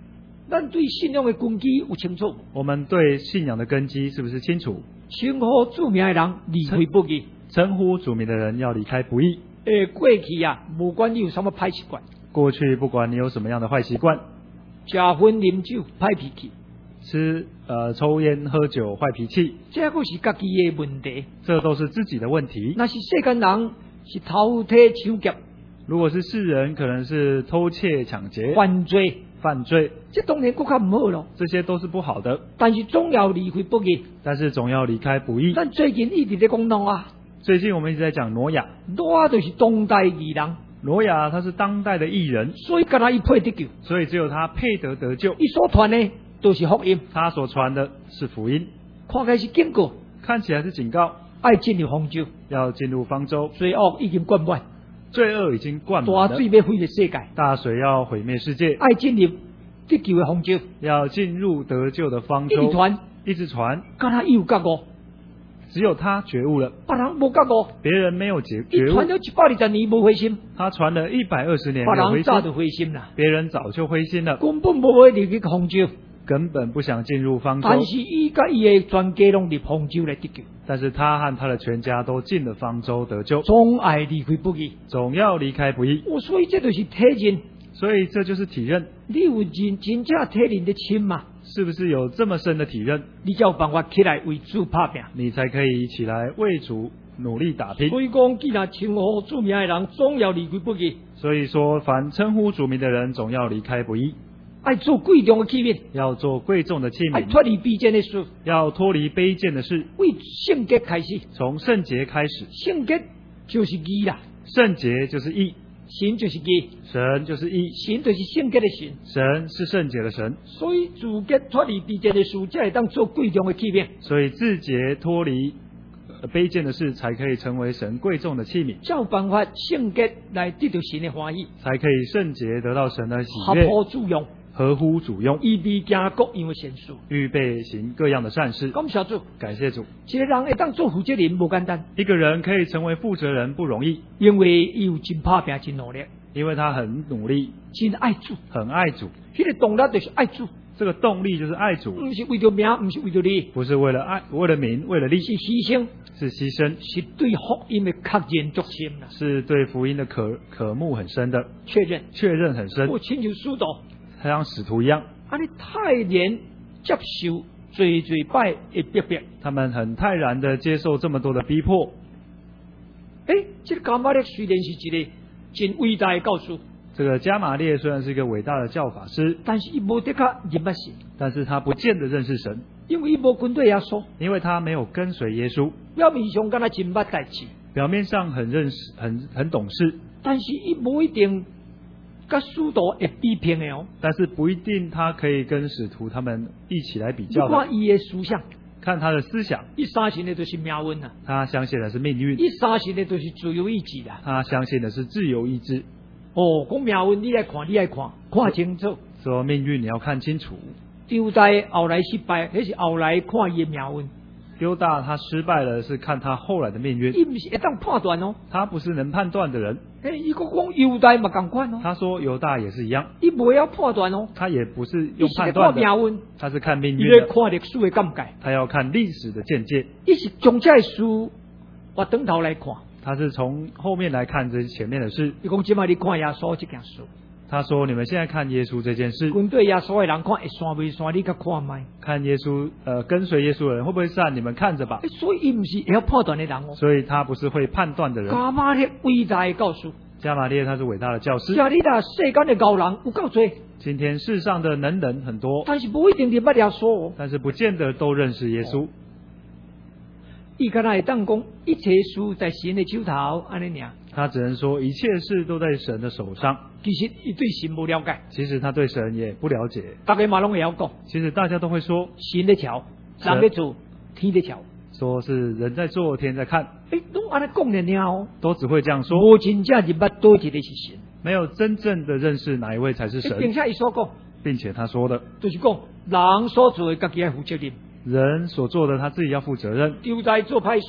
[SPEAKER 1] 咱对信仰的根基有清楚，
[SPEAKER 2] 我们对信仰的根基是不是清楚？
[SPEAKER 1] 称呼主名的人离开不义，
[SPEAKER 2] 称呼主名的人要离开不义。
[SPEAKER 1] 诶，过去啊，无管你有什么歹习惯，
[SPEAKER 2] 过去不管你有什么样的坏习惯，
[SPEAKER 1] 食薰啉酒歹脾气，
[SPEAKER 2] 吃呃抽烟喝酒坏脾气，
[SPEAKER 1] 这个是家己的问题。
[SPEAKER 2] 这都是自己的问题。
[SPEAKER 1] 那是世间人是偷窃抢劫，
[SPEAKER 2] 如果是世人，可能是偷窃抢劫
[SPEAKER 1] 犯罪。
[SPEAKER 2] 犯罪，
[SPEAKER 1] 这当然更加唔好咯。
[SPEAKER 2] 这些都是不好的，
[SPEAKER 1] 但是总要离开不义。
[SPEAKER 2] 但是总要离开不义。
[SPEAKER 1] 咱最近一直在讲挪啊，
[SPEAKER 2] 最近我们一直在讲挪亚，
[SPEAKER 1] 挪啊就是当代艺人，
[SPEAKER 2] 挪亚他是当代的艺人，
[SPEAKER 1] 所以跟他一配得救，
[SPEAKER 2] 所以只有他配得得救。
[SPEAKER 1] 伊所传的都是福音，
[SPEAKER 2] 他所传的是福音，
[SPEAKER 1] 看起来是警告，
[SPEAKER 2] 看起来是警告，
[SPEAKER 1] 爱进入方舟，
[SPEAKER 2] 要进入方舟，
[SPEAKER 1] 罪恶已经灌满，
[SPEAKER 2] 罪恶已经灌满了，
[SPEAKER 1] 大水要毁灭世界，
[SPEAKER 2] 大水要毁灭世界，
[SPEAKER 1] 爱进入得救的方舟，
[SPEAKER 2] 要进入得救的方舟，
[SPEAKER 1] 一直传，
[SPEAKER 2] 一直传，
[SPEAKER 1] 跟他有觉悟，
[SPEAKER 2] 只有他觉悟了，
[SPEAKER 1] 别人无觉悟，
[SPEAKER 2] 别人没有觉觉悟。
[SPEAKER 1] 伊传了一百二十年无灰心，
[SPEAKER 2] 他传了一百二十年
[SPEAKER 1] 别
[SPEAKER 2] 没有灰心，
[SPEAKER 1] 人早就灰心啦，
[SPEAKER 2] 别人早就灰心了，
[SPEAKER 1] 根本无要入去方舟。
[SPEAKER 2] 根本不想进入方舟。
[SPEAKER 1] 但是伊甲伊的全家拢入方舟来得救，
[SPEAKER 2] 但是他和他的全家都进了方舟得救，
[SPEAKER 1] 总爱离开不义，
[SPEAKER 2] 总要离开不义。
[SPEAKER 1] 我所以这就是体认，
[SPEAKER 2] 所以这就是体认。
[SPEAKER 1] 你有认真正体认的深嘛？
[SPEAKER 2] 是不是有这么深的体认？
[SPEAKER 1] 你才有办法起来为主打拼，
[SPEAKER 2] 你才可以起来为主努力打拼。
[SPEAKER 1] 所以讲，既然称呼主名的人，总要离开不义。
[SPEAKER 2] 所以说，凡称呼主名的人，总要离开不义。
[SPEAKER 1] 爱做贵重的器皿，
[SPEAKER 2] 要做贵重的器
[SPEAKER 1] 爱
[SPEAKER 2] 皿，
[SPEAKER 1] 脱离卑贱的事，
[SPEAKER 2] 要脱离卑贱的事，
[SPEAKER 1] 为圣洁开始。
[SPEAKER 2] 从圣洁开始。
[SPEAKER 1] 圣洁就是义啦，
[SPEAKER 2] 圣洁就是义，
[SPEAKER 1] 神就是义，
[SPEAKER 2] 神就是义，
[SPEAKER 1] 神就是圣洁的神。
[SPEAKER 2] 神是圣洁的神。
[SPEAKER 1] 所以自洁脱离卑贱的事，才会当做贵重的器皿。
[SPEAKER 2] 所以自洁脱离呃卑贱的事，才可以成为神贵重的器皿，
[SPEAKER 1] 才有办法圣洁来得到神的欢喜，
[SPEAKER 2] 才可以圣洁得到神的喜
[SPEAKER 1] 合
[SPEAKER 2] 悦，
[SPEAKER 1] 乎主用，
[SPEAKER 2] 合乎主用，
[SPEAKER 1] 预备行各样的善事。
[SPEAKER 2] 预备行各样的善事。
[SPEAKER 1] 感谢主，
[SPEAKER 2] 感谢主。
[SPEAKER 1] 一个人会当做负责人不简单，
[SPEAKER 2] 一个人可以成为负责人不容易，
[SPEAKER 1] 因为伊有真打拼、真努力、
[SPEAKER 2] 因为他很努力，
[SPEAKER 1] 真爱主。
[SPEAKER 2] 很爱主。
[SPEAKER 1] 迄、个动力就是爱主，
[SPEAKER 2] 这个动力就是爱主，
[SPEAKER 1] 不是为了名，不是为了利，
[SPEAKER 2] 不是为了爱，为了名，为了利，
[SPEAKER 1] 是牺牲，
[SPEAKER 2] 是牺牲，
[SPEAKER 1] 是对福音的确认足深啦，
[SPEAKER 2] 是对福音的渴渴慕很深的，
[SPEAKER 1] 确认。
[SPEAKER 2] 确认很深。
[SPEAKER 1] 我亲像使徒，
[SPEAKER 2] 他像使徒一样，
[SPEAKER 1] 安尼泰然接受最最拜的逼迫。
[SPEAKER 2] 他们很泰然的接受这么多的逼迫。
[SPEAKER 1] 诶，这个加玛列虽然是一个真伟大的教师，
[SPEAKER 2] 这个加玛列虽然是一个伟大的教法师，
[SPEAKER 1] 但是伊无得较认识神，
[SPEAKER 2] 但是他不见得认识神，
[SPEAKER 1] 因为伊无跟对耶稣，
[SPEAKER 2] 因为他没有跟随耶稣。
[SPEAKER 1] 表面上敢若真捌代志，
[SPEAKER 2] 表面上很认识，很很懂事，
[SPEAKER 1] 但是伊无一定甲使徒会比拼的哦。
[SPEAKER 2] 但是不一定他可以跟使徒他们一起来比
[SPEAKER 1] 你
[SPEAKER 2] 较的。
[SPEAKER 1] 看伊的思想，
[SPEAKER 2] 看他的思想，
[SPEAKER 1] 伊相信的就是命运啊，
[SPEAKER 2] 他相信的是命运，
[SPEAKER 1] 伊相信的就是自由意志啦。
[SPEAKER 2] 他相信的是自由意志。
[SPEAKER 1] 哦，讲命运，你来看，你来看，看清楚。
[SPEAKER 2] 说命运你要看清楚。
[SPEAKER 1] 丢代后来失败，那是后来看伊的命运。
[SPEAKER 2] 犹大他失败了，是看他后来的命运。
[SPEAKER 1] 伊不是会当判断哦。
[SPEAKER 2] 他不是能判断的人。
[SPEAKER 1] 诶，伊个讲犹大嘛同款哦。
[SPEAKER 2] 他说犹大也是一样，
[SPEAKER 1] 伊不要判断哦。
[SPEAKER 2] 他也不是
[SPEAKER 1] 伊
[SPEAKER 2] 用
[SPEAKER 1] 是在看
[SPEAKER 2] 判断的，
[SPEAKER 1] 命运，
[SPEAKER 2] 他是看命
[SPEAKER 1] 伊在
[SPEAKER 2] 运的，
[SPEAKER 1] 看历史的感觉，
[SPEAKER 2] 他要看历史的见解，
[SPEAKER 1] 伊是从这事我等头来看。
[SPEAKER 2] 他是从后面来看这前面的事。
[SPEAKER 1] 伊讲即摆你看耶稣这件事，
[SPEAKER 2] 他说你们现在看耶稣这件事，
[SPEAKER 1] 跟对耶稣的人看会散未散，你甲看卖。
[SPEAKER 2] 看耶稣呃跟随耶稣的人会不会散，你们看着吧。
[SPEAKER 1] 诶，所以伊唔是会晓判断的人哦。
[SPEAKER 2] 所以他不是会判断的人。
[SPEAKER 1] 加玛列伟大的教师，
[SPEAKER 2] 加玛列他是伟大的教师。
[SPEAKER 1] 今日啦世间的高人有够多，
[SPEAKER 2] 今天世上的能人很多，
[SPEAKER 1] 但是不一定认捌耶稣哦。
[SPEAKER 2] 但是不见得都认识耶稣。
[SPEAKER 1] 伊敢若会当讲一切事在神的手头安尼尔，
[SPEAKER 2] 他只能说一切事都在神的手上。
[SPEAKER 1] 其实伊对神无了解，
[SPEAKER 2] 其实他对神也不了解。
[SPEAKER 1] 大家嘛拢会晓讲，
[SPEAKER 2] 其实大家都会说
[SPEAKER 1] 神在瞧，人在做，天在瞧。
[SPEAKER 2] 说是人在做，天在看。
[SPEAKER 1] 诶，拢安尼讲了尔哦，
[SPEAKER 2] 都只会这样说，
[SPEAKER 1] 无真正认捌倒一个是神，
[SPEAKER 2] 没有真正的认识哪一位才是神，
[SPEAKER 1] 并且伊所讲，
[SPEAKER 2] 并且他说的
[SPEAKER 1] 就是讲人所做的，家己要负责任。
[SPEAKER 2] 人所做的他自己要负责任。
[SPEAKER 1] 丢在做歹事啦，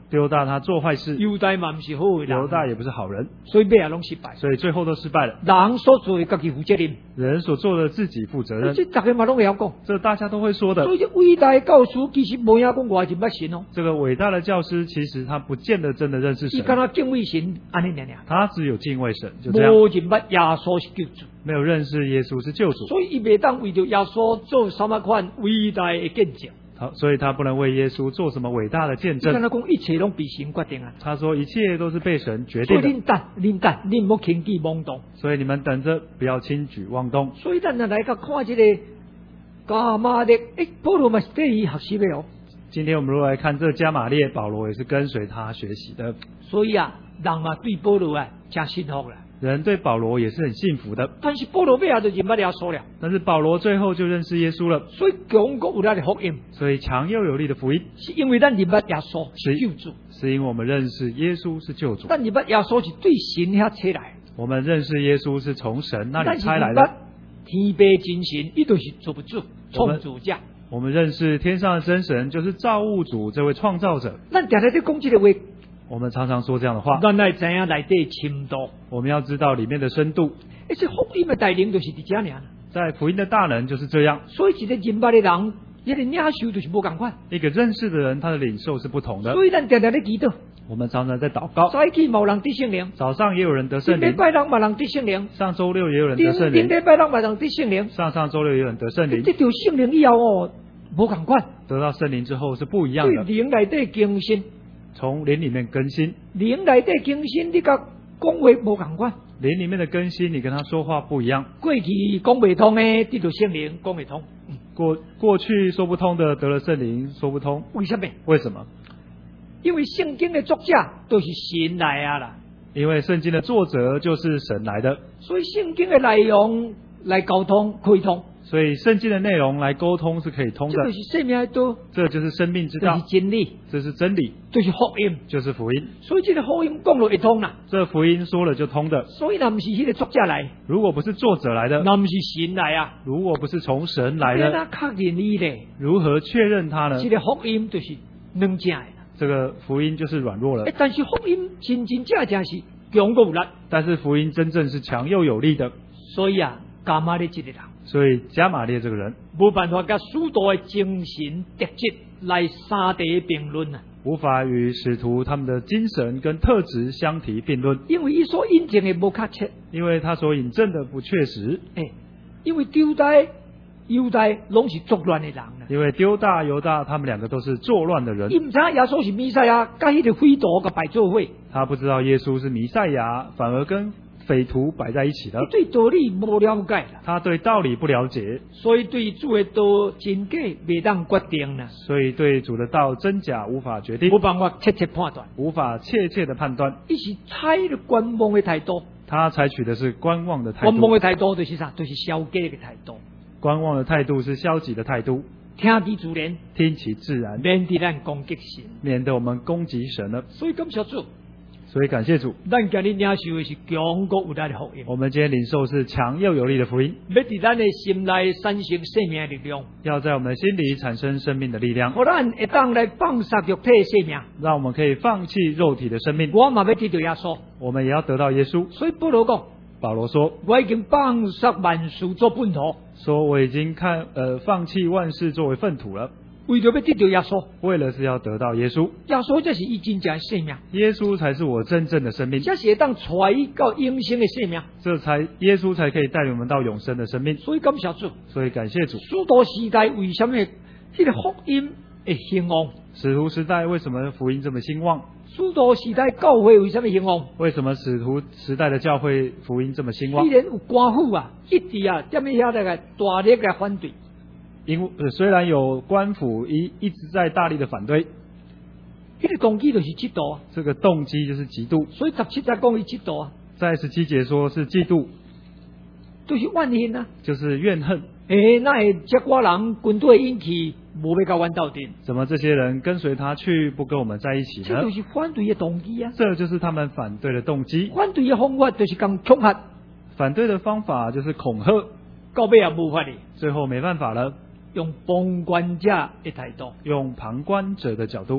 [SPEAKER 2] 丢大他做坏事，
[SPEAKER 1] 犹大嘛不是好的人，
[SPEAKER 2] 犹大也不是好人，
[SPEAKER 1] 所以尾也拢失败。
[SPEAKER 2] 所以最后都失败了。
[SPEAKER 1] 人所做的自己负责任，
[SPEAKER 2] 人所做的自己负责任，
[SPEAKER 1] 这大家嘛拢会晓讲。
[SPEAKER 2] 这大家都会说的。
[SPEAKER 1] 所以这伟大的教师其实无影讲我真捌神哦。
[SPEAKER 2] 这个伟大的教师其实他不见得真的认识神，
[SPEAKER 1] 伊敢若敬畏神安尼尔尔，
[SPEAKER 2] 他只有敬畏神，就这样，
[SPEAKER 1] 无认捌耶稣是救主，
[SPEAKER 2] 没有认识耶稣是救主，
[SPEAKER 1] 所以伊袂当为着耶稣做什么款伟大的见证。
[SPEAKER 2] 好，所以他不能为耶稣做什么伟大的见证。
[SPEAKER 1] 伊敢若讲一切拢被神决定啊。
[SPEAKER 2] 他说一切都是被神决
[SPEAKER 1] 所
[SPEAKER 2] 定的。
[SPEAKER 1] 以恁等，恁等，恁莫轻举妄动。
[SPEAKER 2] 所以你们等着，不要轻举妄动。
[SPEAKER 1] 所以咱来来个看这个加马列，诶，保罗嘛是对伊学习的哦。
[SPEAKER 2] 今天我们如果来看这加马列，保罗也是跟随他学习的。
[SPEAKER 1] 所以啊，人嘛对保罗啊真信服啦。
[SPEAKER 2] 人对保罗也是很幸福的。
[SPEAKER 1] 但是保罗尾下就认捌耶稣了。
[SPEAKER 2] 但是保罗最后就认识耶稣了。
[SPEAKER 1] 所以强国有咱的福音。
[SPEAKER 2] 所以强又有力的福音，
[SPEAKER 1] 是因为咱认捌耶稣是救主，
[SPEAKER 2] 是因为我们认识耶稣是救主。
[SPEAKER 1] 咱认捌耶稣是对神遐扯来。
[SPEAKER 2] 我们认识耶稣是从神那里差来的。
[SPEAKER 1] 天地真神，伊就是造物主、创造者。
[SPEAKER 2] 我们认识天上的真神，就是造物主这位创造者。
[SPEAKER 1] 咱常常在讲这个话，
[SPEAKER 2] 我们常常说这样的话。
[SPEAKER 1] 咱来知影内底深度，
[SPEAKER 2] 我们要知道里面的深度。
[SPEAKER 1] 而且福音的大能就是伫遮尔。
[SPEAKER 2] 在福音的大能就是这样。
[SPEAKER 1] 所以一个认捌的人，一个领受就是无共款。
[SPEAKER 2] 一个认识的人，他的领受是不同的。
[SPEAKER 1] 所以咱常常在祈祷。
[SPEAKER 2] 我们常常在祷告。
[SPEAKER 1] 早起某人得圣灵，
[SPEAKER 2] 早上也有人得圣灵。
[SPEAKER 1] 礼拜六嘛人得圣灵，
[SPEAKER 2] 上周六也有人得圣灵。
[SPEAKER 1] 礼拜六嘛人得圣灵，
[SPEAKER 2] 上上周六也有人得圣灵。
[SPEAKER 1] 这条圣灵以后哦，无共款。
[SPEAKER 2] 得到圣灵之后是不一样的。
[SPEAKER 1] 对灵内底更新，
[SPEAKER 2] 从灵里面更新。
[SPEAKER 1] 灵内底更新，你甲讲话无共款。
[SPEAKER 2] 灵里面的更新，你跟他说话不一样。
[SPEAKER 1] 过去讲袂通的，得到圣灵讲会通。
[SPEAKER 2] 过过去说不通的，得了圣灵说不通。
[SPEAKER 1] 为什么？
[SPEAKER 2] 为什么？
[SPEAKER 1] 因为圣经的作者都是神来啊啦。
[SPEAKER 2] 因为圣经的作者就是神来的，
[SPEAKER 1] 所以圣经的内容来沟通可以通。
[SPEAKER 2] 所以圣经的内容来沟通是可以通的。
[SPEAKER 1] 这就是生命的道，
[SPEAKER 2] 这就是生命之道，
[SPEAKER 1] 这是真理，
[SPEAKER 2] 这是真理，
[SPEAKER 1] 就是福音，
[SPEAKER 2] 就是福音。
[SPEAKER 1] 所以这个福音讲了会通啦。
[SPEAKER 2] 这福音说了就通的。
[SPEAKER 1] 所以那不是那个作者来，
[SPEAKER 2] 如果不是作者来的，
[SPEAKER 1] 那不是神来啊。
[SPEAKER 2] 如果不是从神来的，
[SPEAKER 1] 那确认伊咧，
[SPEAKER 2] 如何确认他呢？
[SPEAKER 1] 这个福音就是软正的。
[SPEAKER 2] 这个福音就是软弱了。
[SPEAKER 1] 但是福音真真正正是强过有力。
[SPEAKER 2] 但是福音真正是强又有力的。
[SPEAKER 1] 所以啊，加马列这个人，
[SPEAKER 2] 所以加马列这个人
[SPEAKER 1] 无办法甲使徒的精神特质来三地并论啊，
[SPEAKER 2] 无法与使徒他们的精神跟特质相提并论，
[SPEAKER 1] 因为伊所印证的无确切，
[SPEAKER 2] 因为他所引证的不确实。
[SPEAKER 1] 诶，因为丢大犹大拢是作乱的人啊，
[SPEAKER 2] 因为丢大犹大他们两个都是作乱的人。
[SPEAKER 1] 伊唔知耶稣是弥赛亚，甲迄个匪徒甲摆做伙，
[SPEAKER 2] 他不知道耶稣是弥赛亚，反而跟匪徒摆在一起了。
[SPEAKER 1] 对道理无了解啦，
[SPEAKER 2] 他对道理不了解，
[SPEAKER 1] 所以对主的道真假未当决定啦，
[SPEAKER 2] 所以对主的道真假无法决定，
[SPEAKER 1] 无办法切切判断，
[SPEAKER 2] 无法切切的判断。
[SPEAKER 1] 伊是采了观望的态度，
[SPEAKER 2] 他采取的是观望的态度。
[SPEAKER 1] 观望的态度就是啥？就是消极的态度。
[SPEAKER 2] 观望的态度是消极的态度。
[SPEAKER 1] 听其自然，
[SPEAKER 2] 听其自然，
[SPEAKER 1] 免得咱攻击神，
[SPEAKER 2] 免得我们攻击神了。
[SPEAKER 1] 所以感谢主。
[SPEAKER 2] 所以感谢主，
[SPEAKER 1] 咱今日领受的是强国有力的福音。
[SPEAKER 2] 我们今天领受是强又有力的福音，
[SPEAKER 1] 要在咱的心内产生生命的力量，
[SPEAKER 2] 要在我们的心里产生生命的力量，
[SPEAKER 1] 让咱会当来放下肉体的生命，
[SPEAKER 2] 让我们可以放弃肉体的生命。
[SPEAKER 1] 我嘛要得到耶稣，
[SPEAKER 2] 我们也要得到耶稣。
[SPEAKER 1] 所以保罗讲，
[SPEAKER 2] 保罗说，
[SPEAKER 1] 我已经放下万事做粪土，
[SPEAKER 2] 说我已经看呃放弃万事作为粪土了。
[SPEAKER 1] 为了要得到耶稣，
[SPEAKER 2] 为了是要得到耶稣，
[SPEAKER 1] 耶稣这是伊真正的生命，
[SPEAKER 2] 耶稣才是我真正的生命，
[SPEAKER 1] 这是会当带伊到永生的生命，
[SPEAKER 2] 这才耶稣才可以带领我们到永生的生命。
[SPEAKER 1] 所以感谢主，
[SPEAKER 2] 所以感谢主。
[SPEAKER 1] 使徒时代为什么这个福音会兴旺？
[SPEAKER 2] 使徒时代为什么福音这么兴旺？
[SPEAKER 1] 使徒时代教会为什么兴旺？
[SPEAKER 2] 为什么使徒时代的教会福音这么兴旺？
[SPEAKER 1] 虽然有官府啊，一直啊，踮喺遐那个大力嘅反对。
[SPEAKER 2] 因为、呃、虽然有官府一一直在大力的反对，
[SPEAKER 1] 这个动机就是嫉妒啊。
[SPEAKER 2] 这个动机就是嫉妒。
[SPEAKER 1] 所以十七节讲伊嫉妒啊，
[SPEAKER 2] 在十七节说是嫉妒，
[SPEAKER 1] 就是怨恨啊，
[SPEAKER 2] 就是怨恨。
[SPEAKER 1] 诶，那会这寡人军队引起无要甲阮斗阵？
[SPEAKER 2] 怎么这些人跟随他去，不跟我们在一起呢？
[SPEAKER 1] 这就是反对的动机啊。
[SPEAKER 2] 这就是他们反对的动机。
[SPEAKER 1] 反对的方法就是讲恐吓。
[SPEAKER 2] 反对的方法就是恐吓。
[SPEAKER 1] 到尾也无法哩，
[SPEAKER 2] 最后没办法了。
[SPEAKER 1] 用旁观者的态度，
[SPEAKER 2] 用旁观者的角度，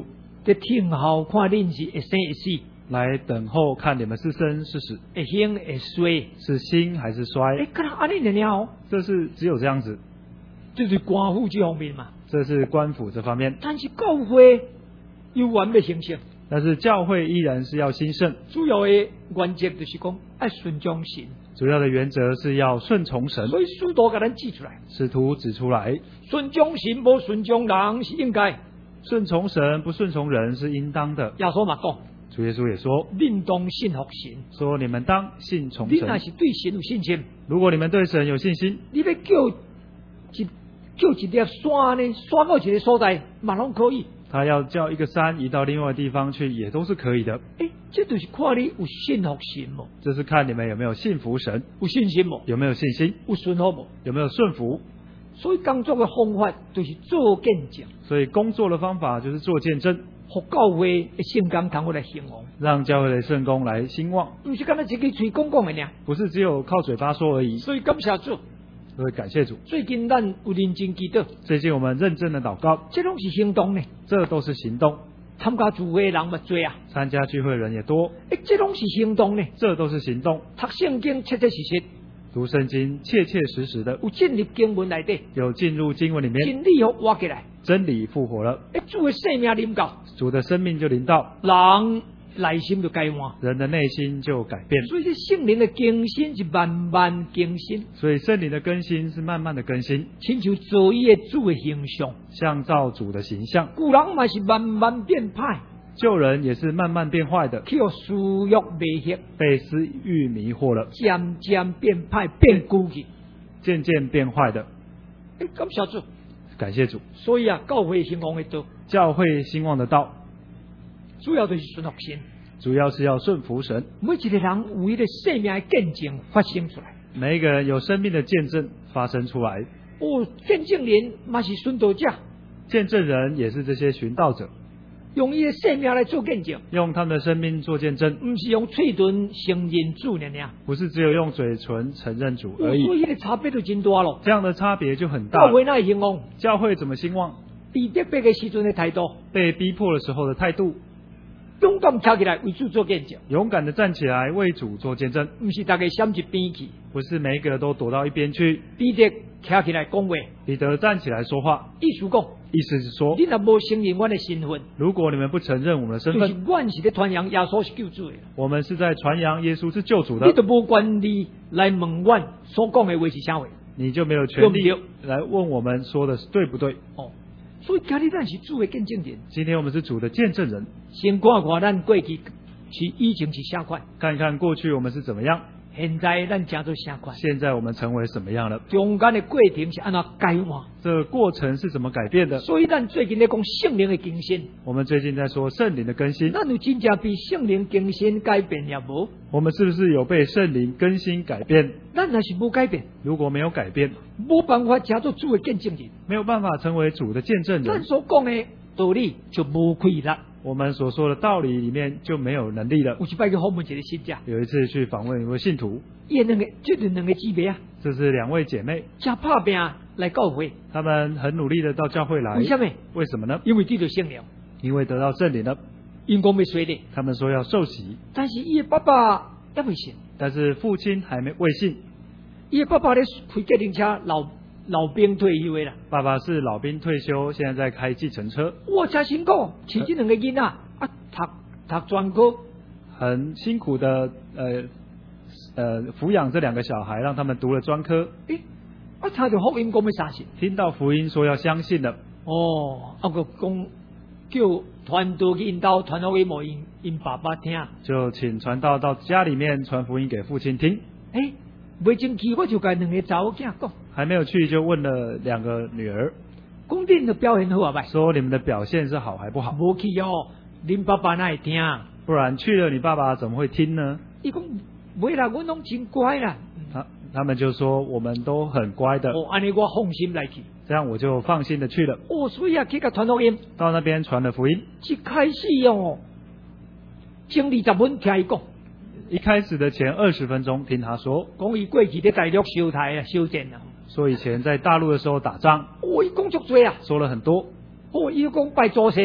[SPEAKER 1] 在听候看恁是会生会死，
[SPEAKER 2] 来等候看你们是生是死，
[SPEAKER 1] 会兴会衰，
[SPEAKER 2] 是兴还是衰？
[SPEAKER 1] 诶，敢若安尼尔哦，
[SPEAKER 2] 这是只有这样子，
[SPEAKER 1] 就是官府这方面嘛。
[SPEAKER 2] 这是官府这方面。
[SPEAKER 1] 但是教会有完要形成，
[SPEAKER 2] 但是教会依然是要兴盛，
[SPEAKER 1] 主要的原则就是讲爱顺从神。
[SPEAKER 2] 主要的原则是要顺从神。
[SPEAKER 1] 所以使徒给咱指出来，
[SPEAKER 2] 使徒指出来，
[SPEAKER 1] 顺从神不顺从人是应该。
[SPEAKER 2] 顺从神不顺从人是应当的。
[SPEAKER 1] 耶稣嘛讲，
[SPEAKER 2] 主耶稣也说，
[SPEAKER 1] 恁当信服神，
[SPEAKER 2] 说你们当信从
[SPEAKER 1] 你若
[SPEAKER 2] 神。
[SPEAKER 1] 是对神有信心，
[SPEAKER 2] 如果你们对神有信心，
[SPEAKER 1] 你要叫一叫一粒山呢，山到一个所在，嘛拢可以。
[SPEAKER 2] 他要叫一个山移到另外地方去，也都是可以的。
[SPEAKER 1] 诶，这就是看你有信服神无，
[SPEAKER 2] 这是看你们有没有信服神，
[SPEAKER 1] 有信心无，
[SPEAKER 2] 有没有信心，
[SPEAKER 1] 有顺服无。
[SPEAKER 2] 有没有顺服。
[SPEAKER 1] 所以工作的方法就是做见证，
[SPEAKER 2] 所以工作的方法就是做见证，
[SPEAKER 1] 互教会的圣工通过来兴旺，
[SPEAKER 2] 让教会的圣工来兴旺，
[SPEAKER 1] 不是干那一个嘴讲讲的呢。
[SPEAKER 2] 不是只有靠嘴巴说而已。
[SPEAKER 1] 所以感谢主，
[SPEAKER 2] 所以感谢主。
[SPEAKER 1] 最近咱有认真祈祷，
[SPEAKER 2] 最近我们认真的祷告，
[SPEAKER 1] 这拢是行动呢。
[SPEAKER 2] 这都是行动。
[SPEAKER 1] 参加聚会的人嘛多啊，
[SPEAKER 2] 参加聚会的人也多，
[SPEAKER 1] 诶，这拢是行动呢。
[SPEAKER 2] 这都是行动。
[SPEAKER 1] 读圣经切切实实，
[SPEAKER 2] 读圣经切切实实的，
[SPEAKER 1] 有进入经文内底，
[SPEAKER 2] 有进入经文里面，
[SPEAKER 1] 真理互挖起来，
[SPEAKER 2] 真理复活了，
[SPEAKER 1] 诶，主的生命临到，
[SPEAKER 2] 主的生命就临到，
[SPEAKER 1] 人内心就改换，
[SPEAKER 2] 人的内心就改变。
[SPEAKER 1] 所以这圣灵的更新是慢慢更新，
[SPEAKER 2] 所以圣灵的更新是慢慢的更新，
[SPEAKER 1] 亲像做伊的主的形象，
[SPEAKER 2] 像造主的形象。
[SPEAKER 1] 古人嘛是慢慢变坏，
[SPEAKER 2] 旧人也是慢慢变坏的，
[SPEAKER 1] 去互私欲迷惑，
[SPEAKER 2] 被私欲迷惑了，
[SPEAKER 1] 渐渐变坏变孤去，
[SPEAKER 2] 渐渐变坏的。
[SPEAKER 1] 诶，感谢主，
[SPEAKER 2] 感谢主。
[SPEAKER 1] 所以啊，教会兴旺的道，
[SPEAKER 2] 教会兴旺的道，
[SPEAKER 1] 主要就是顺服神，
[SPEAKER 2] 主要是要顺服神。
[SPEAKER 1] 每一个人有伊的生命的见证发生出来。
[SPEAKER 2] 每一个人有生命的见证发生出来，
[SPEAKER 1] 哦，见证人嘛是殉道者，
[SPEAKER 2] 见证人也是这些寻道者，
[SPEAKER 1] 用伊的生命来做见证，
[SPEAKER 2] 用他们的生命做见证，
[SPEAKER 1] 不是用嘴唇承认主呢呢。
[SPEAKER 2] 不是只有用嘴唇承认主而已。
[SPEAKER 1] 所以，迄个差别就真大咯。
[SPEAKER 2] 这样的差别就很大。
[SPEAKER 1] 教会哪会兴旺？
[SPEAKER 2] 教会怎么兴旺？
[SPEAKER 1] 被逼迫的时阵的态度，
[SPEAKER 2] 被逼迫的时候的态度，
[SPEAKER 1] 勇敢跳起来为主做见证，
[SPEAKER 2] 勇敢的站起来为主做见证，
[SPEAKER 1] 不是大家闪一边去。
[SPEAKER 2] 不是每一个都躲到一边去。
[SPEAKER 1] 彼得跳起来讲话，
[SPEAKER 2] 彼得站起来说话，
[SPEAKER 1] 意思讲，
[SPEAKER 2] 意思是说，
[SPEAKER 1] 你若无承认我的身份，
[SPEAKER 2] 如果你们不承认我们的身
[SPEAKER 1] 就是
[SPEAKER 2] 份，
[SPEAKER 1] 我是咧传扬耶稣是救主的，
[SPEAKER 2] 我们是在传扬耶稣是救主的
[SPEAKER 1] 你，都无权利来问我所讲的话是啥话。
[SPEAKER 2] 你就没有权利
[SPEAKER 1] 对不
[SPEAKER 2] 来问我们说的是对不对。
[SPEAKER 1] 哦，所以今日咱是主的见证人，
[SPEAKER 2] 今天我们是主的见证人，
[SPEAKER 1] 先看看咱过去是以前是啥款，
[SPEAKER 2] 看一看过去我们是怎么样，
[SPEAKER 1] 现在咱正做啥款，
[SPEAKER 2] 现在我们成为什么样了，
[SPEAKER 1] 中间的过程是安怎改换。
[SPEAKER 2] 这个过程是怎么改变的。
[SPEAKER 1] 所以咱最近咧讲圣灵的更新，
[SPEAKER 2] 我们最近在说圣灵的更新，
[SPEAKER 1] 咱有真正被圣灵更新改变也无？
[SPEAKER 2] 我们是不是有被圣灵更新改变？
[SPEAKER 1] 咱若是无改变，
[SPEAKER 2] 如果没有改变，
[SPEAKER 1] 无办法成做主的见证人，
[SPEAKER 2] 没有办法成为主的见证
[SPEAKER 1] 咱
[SPEAKER 2] 人，
[SPEAKER 1] 所讲的道理就无亏力。
[SPEAKER 2] 我们所说的道理里面就没有能力了。
[SPEAKER 1] 有一摆去访问一个信者，
[SPEAKER 2] 有一次去访问一位信徒，
[SPEAKER 1] 伊两个就是两个姊妹啊，
[SPEAKER 2] 这是两位姐妹，
[SPEAKER 1] 真拍拼来教会，
[SPEAKER 2] 她们很努力的到教会来。
[SPEAKER 1] 为什么？
[SPEAKER 2] 为什么呢？
[SPEAKER 1] 因为得到圣灵，
[SPEAKER 2] 因为得到圣灵了。
[SPEAKER 1] 因讲要洗礼，
[SPEAKER 2] 他们说要受洗，
[SPEAKER 1] 但是伊的爸爸也未信，
[SPEAKER 2] 但是父亲还没未信。
[SPEAKER 1] 伊的爸爸咧开计程车，老老兵退休的啦。
[SPEAKER 2] 爸爸是老兵退休，现在在开计程车，
[SPEAKER 1] 我真辛苦，饲这两个囡仔啊，读读专科，
[SPEAKER 2] 很辛苦的呃呃抚养这两个小孩，让他们读了专科。
[SPEAKER 1] 诶，啊，他就福音讲要相信，
[SPEAKER 2] 听到福音说要相信了，
[SPEAKER 1] 哦，啊个讲叫传道去因兜传福音无因因爸爸听，
[SPEAKER 2] 就请传道到家里面传福音给父亲听。
[SPEAKER 1] 诶，未前去我就甲两个查某囝讲，
[SPEAKER 2] 还没有去就问了两个女儿，
[SPEAKER 1] 讲恁的表现好啊歹，
[SPEAKER 2] 说你们的表现是好还不好？
[SPEAKER 1] 无去哦，恁爸爸哪会听？
[SPEAKER 2] 不然去了你爸爸怎么会听呢？
[SPEAKER 1] 伊讲袂啦，阮拢真乖啦。
[SPEAKER 2] 他他们就说我们都很乖的，
[SPEAKER 1] 哦，安尼我放心来去。
[SPEAKER 2] 这样我就放心的去了。
[SPEAKER 1] 哦，所以啊，去甲传福音，
[SPEAKER 2] 到那边传了福音，
[SPEAKER 1] 一开始哦，前二十分听伊讲，
[SPEAKER 2] 一开始的前二十分钟听他说，
[SPEAKER 1] 讲伊过去咧大陆修台啊、修建啊。
[SPEAKER 2] 说以前在大陆的时候打仗，
[SPEAKER 1] 哦，伊讲足多啊。
[SPEAKER 2] 说了很多。
[SPEAKER 1] 哦，伊讲拜祖先啊。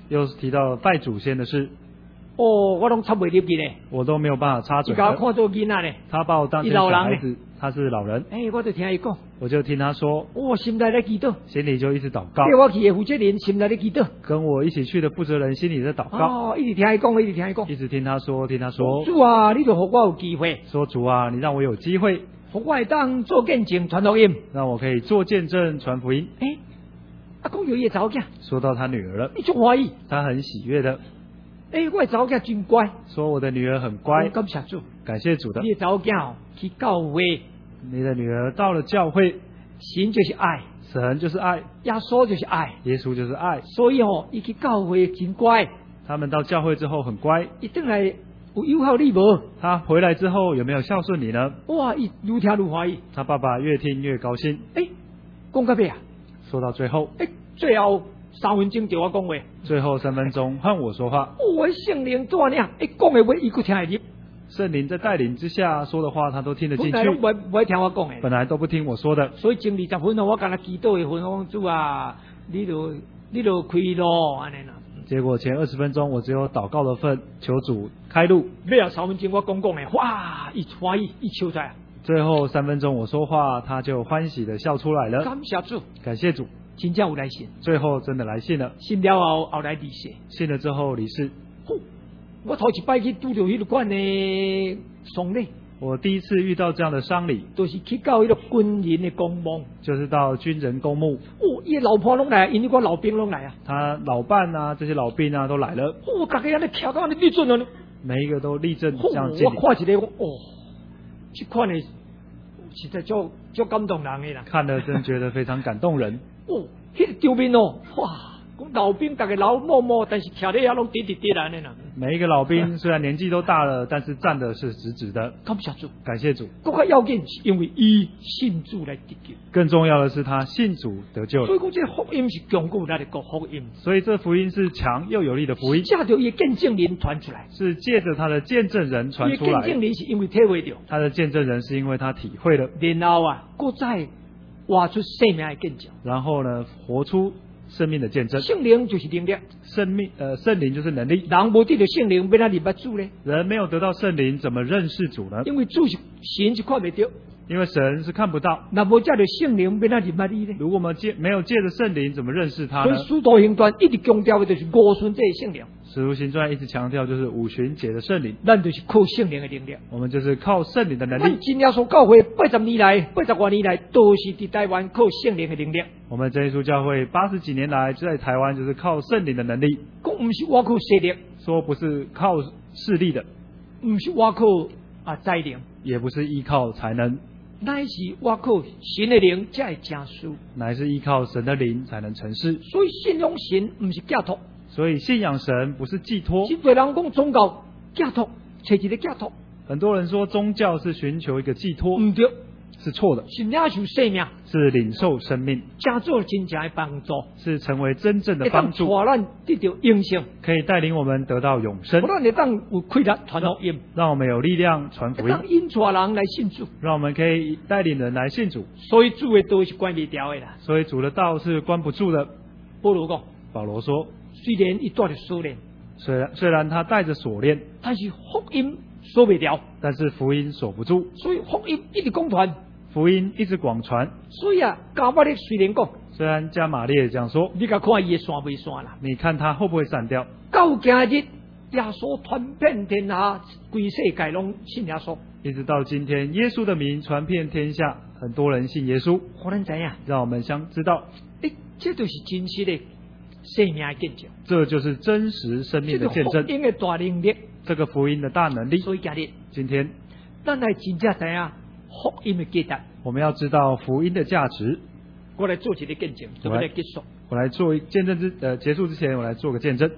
[SPEAKER 2] 又提到了拜祖先的事。
[SPEAKER 1] 哦，我拢插袂入去咧，
[SPEAKER 2] 我都没有办法插嘴的。
[SPEAKER 1] 伊甲我看做囡仔咧，
[SPEAKER 2] 他把我当成小孩子，他是老人。
[SPEAKER 1] 哎，我就听伊讲，
[SPEAKER 2] 我就听他说，
[SPEAKER 1] 我心内咧祈祷，
[SPEAKER 2] 心里就一直祷告。
[SPEAKER 1] 跟我去的负责人心内咧祈祷，
[SPEAKER 2] 跟我一起去的负责人心里在祷告。
[SPEAKER 1] 哦，一直听伊讲，一直听伊讲，
[SPEAKER 2] 一直听他说，听他说。
[SPEAKER 1] 主啊，你就给我有机会。
[SPEAKER 2] 说主啊，你让我有机会，
[SPEAKER 1] 我会当做见证传福音，
[SPEAKER 2] 让我可以做见证传福音。
[SPEAKER 1] 哎，啊，讲有伊查某囝，
[SPEAKER 2] 说到他女儿了，
[SPEAKER 1] 你就欢喜，
[SPEAKER 2] 他很喜悦的。
[SPEAKER 1] 哎，我的查某囝真乖，
[SPEAKER 2] 说我的女儿很乖，
[SPEAKER 1] 感谢主，
[SPEAKER 2] 感谢主的。
[SPEAKER 1] 你的查某囝哦，去教会，
[SPEAKER 2] 你的女儿到了教会，
[SPEAKER 1] 神就是爱，
[SPEAKER 2] 神就是爱，
[SPEAKER 1] 耶稣就是爱，
[SPEAKER 2] 耶稣就是爱，
[SPEAKER 1] 所以哦，伊去教会真乖。
[SPEAKER 2] 他们到教会之后很乖，
[SPEAKER 1] 伊回来有友好你无？
[SPEAKER 2] 他回来之后有没有孝顺你呢？
[SPEAKER 1] 哇，伊愈听愈欢喜。
[SPEAKER 2] 他爸爸越听越高兴。
[SPEAKER 1] 哎，讲到尾啊，
[SPEAKER 2] 说到最后，
[SPEAKER 1] 哎，最后三分钟对我讲话，
[SPEAKER 2] 最后三分钟换我说话。
[SPEAKER 1] 我圣灵怎样？哎，讲的话伊佫听会入。
[SPEAKER 2] 圣灵在带领之下说的话，他都听得进去。
[SPEAKER 1] 本来拢不不爱听我讲的，
[SPEAKER 2] 本来都不听我说的。
[SPEAKER 1] 所以前二十分钟我跟他祈祷的分钟主啊，你就你就开路安尼啦。
[SPEAKER 2] 结果前二十分钟我只有祷告的份，求主开路。
[SPEAKER 1] 尾后三分钟我讲讲的，哇，一欢喜一笑出来。
[SPEAKER 2] 最后三分钟我说话，他就欢喜的笑出来了。
[SPEAKER 1] 感谢主，
[SPEAKER 2] 感谢主，
[SPEAKER 1] 真正有来信。
[SPEAKER 2] 最后真的来信了。
[SPEAKER 1] 信了后后来离世。
[SPEAKER 2] 信了之后离世。
[SPEAKER 1] 我头一摆去拄到迄个款的丧礼。
[SPEAKER 2] 我第一次遇到这样的丧礼，
[SPEAKER 1] 都、就是去到迄个军人的公墓，
[SPEAKER 2] 就是到军人公墓。
[SPEAKER 1] 哦，伊老婆拢来，因那个老兵拢来啊。
[SPEAKER 2] 他老伴啊，这些老兵啊都来了。
[SPEAKER 1] 哦，大家安尼徛到安尼立正了。
[SPEAKER 2] 每一个都立正这样敬礼。
[SPEAKER 1] 我看一个，哦，这款的实在足足感动人的啦。
[SPEAKER 2] 看了真觉得非常感动人。
[SPEAKER 1] 哦，迄、那个场面哦，哇！老兵大概老默默，但是徛咧遐拢直直直安尼啦。
[SPEAKER 2] 每一个老兵虽然年纪都大了，但是站的是直直的。
[SPEAKER 1] 感谢主，
[SPEAKER 2] 感谢主。
[SPEAKER 1] 更加要紧是因为伊信主来得救。
[SPEAKER 2] 更重要的是他信主得救了。
[SPEAKER 1] 所以讲这福音是强固来的个福音。
[SPEAKER 2] 所以这福音是强又有力的福音。
[SPEAKER 1] 借着伊见证人传出来，
[SPEAKER 2] 是借着他的见证人传出来。
[SPEAKER 1] 见证人是因为体会到，
[SPEAKER 2] 他的见证人是因为他体会了。
[SPEAKER 1] 然后啊，搁再活出生命的见证。
[SPEAKER 2] 然后呢，活出生命的见证。
[SPEAKER 1] 圣灵就是能力，
[SPEAKER 2] 生命呃，圣灵就是能力。
[SPEAKER 1] 人无得到圣灵，要哪里捌主呢？
[SPEAKER 2] 人没有得到圣灵，怎么认识主呢？
[SPEAKER 1] 因为主是神是看不到，
[SPEAKER 2] 因为神是看不到。
[SPEAKER 1] 那无借着圣灵，要哪里捌你呢？
[SPEAKER 2] 如果我们借没有借着圣灵，怎么认识他呢？
[SPEAKER 1] 所以使徒行传一直强调的就是五旬节的圣灵。
[SPEAKER 2] 使徒行传一直强调就是五旬节的圣灵，
[SPEAKER 1] 咱就是靠圣灵的能力。
[SPEAKER 2] 我们就是靠圣灵的能力。
[SPEAKER 1] 真耶稣教会八十年来，八十多年来都是在台湾靠圣灵的能力。
[SPEAKER 2] 我们真耶稣教会八十几年来在台湾就是靠圣灵的能力。
[SPEAKER 1] 讲不是我靠势力，
[SPEAKER 2] 说不是靠势力的，
[SPEAKER 1] 不是我靠啊才能，
[SPEAKER 2] 也不是依靠才能，
[SPEAKER 1] 乃是我靠神的灵才会成事，
[SPEAKER 2] 乃是依靠神的灵才能成事。
[SPEAKER 1] 所以信仰神不是寄托。
[SPEAKER 2] 所以信仰神不是寄托。
[SPEAKER 1] 真多人讲宗教寄托，找一个寄托。
[SPEAKER 2] 很多人说宗教是寻求一个寄托，
[SPEAKER 1] 唔对，
[SPEAKER 2] 是错的。
[SPEAKER 1] 是领受生命，
[SPEAKER 2] 是领受生命，
[SPEAKER 1] 加做真正的帮助，
[SPEAKER 2] 是成为真正的帮助，
[SPEAKER 1] 让咱得到永生，
[SPEAKER 2] 可以带领我们得到永生。
[SPEAKER 1] 让咱当有气力传福音，
[SPEAKER 2] 让我们有力量传福音，
[SPEAKER 1] 让引带人来信主，
[SPEAKER 2] 让我们可以带领人来信主。
[SPEAKER 1] 所以主的道是关不掉的啦，
[SPEAKER 2] 所以主的道是关不住的。
[SPEAKER 1] 保罗讲，
[SPEAKER 2] 保罗说，
[SPEAKER 1] 虽然一带着锁链，
[SPEAKER 2] 虽然虽然他带着锁链，
[SPEAKER 1] 但是福音锁不掉，
[SPEAKER 2] 但是福音锁不住，
[SPEAKER 1] 所以福音一直广传，
[SPEAKER 2] 福音一直广传。
[SPEAKER 1] 所以啊，加马列虽然讲，
[SPEAKER 2] 虽然加马列这样说，
[SPEAKER 1] 你甲看伊的散未散啦？
[SPEAKER 2] 你看他会不会散掉？
[SPEAKER 1] 到今日，耶稣传遍天下，规世界拢信耶稣。
[SPEAKER 2] 一直到今天，耶稣的名传遍天下，很多人信耶稣。
[SPEAKER 1] 可能怎样？
[SPEAKER 2] 让我们相知道，
[SPEAKER 1] 诶，这就是真实的生命的见证。
[SPEAKER 2] 这就是真实生命的见证。
[SPEAKER 1] 福音的大能力，
[SPEAKER 2] 这个福音的大能力。
[SPEAKER 1] 所以今日，
[SPEAKER 2] 今天，
[SPEAKER 1] 咱来真正知影福音的价值。
[SPEAKER 2] 我们要知道福音的价值。
[SPEAKER 1] 我来做一个见证，准备来结束。
[SPEAKER 2] 我来做见证之呃结束之前，我来做个见证。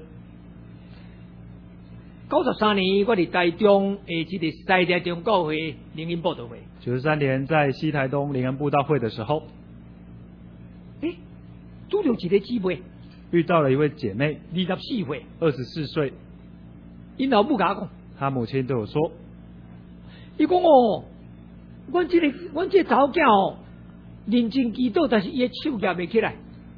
[SPEAKER 1] 九十三年，我伫台中诶，这个西台中教会灵恩布道会。
[SPEAKER 2] 九十三年在西台东灵恩布道会的时候，
[SPEAKER 1] 诶，拄着一个姊妹，
[SPEAKER 2] 遇到了一位姐妹，
[SPEAKER 1] 二十四岁，
[SPEAKER 2] 二十四岁。
[SPEAKER 1] 因老母甲我讲，
[SPEAKER 2] 她母亲对我说，
[SPEAKER 1] 伊讲哦，阮这个阮这查某囝哦，认真祈祷，但是伊的手举袂起来。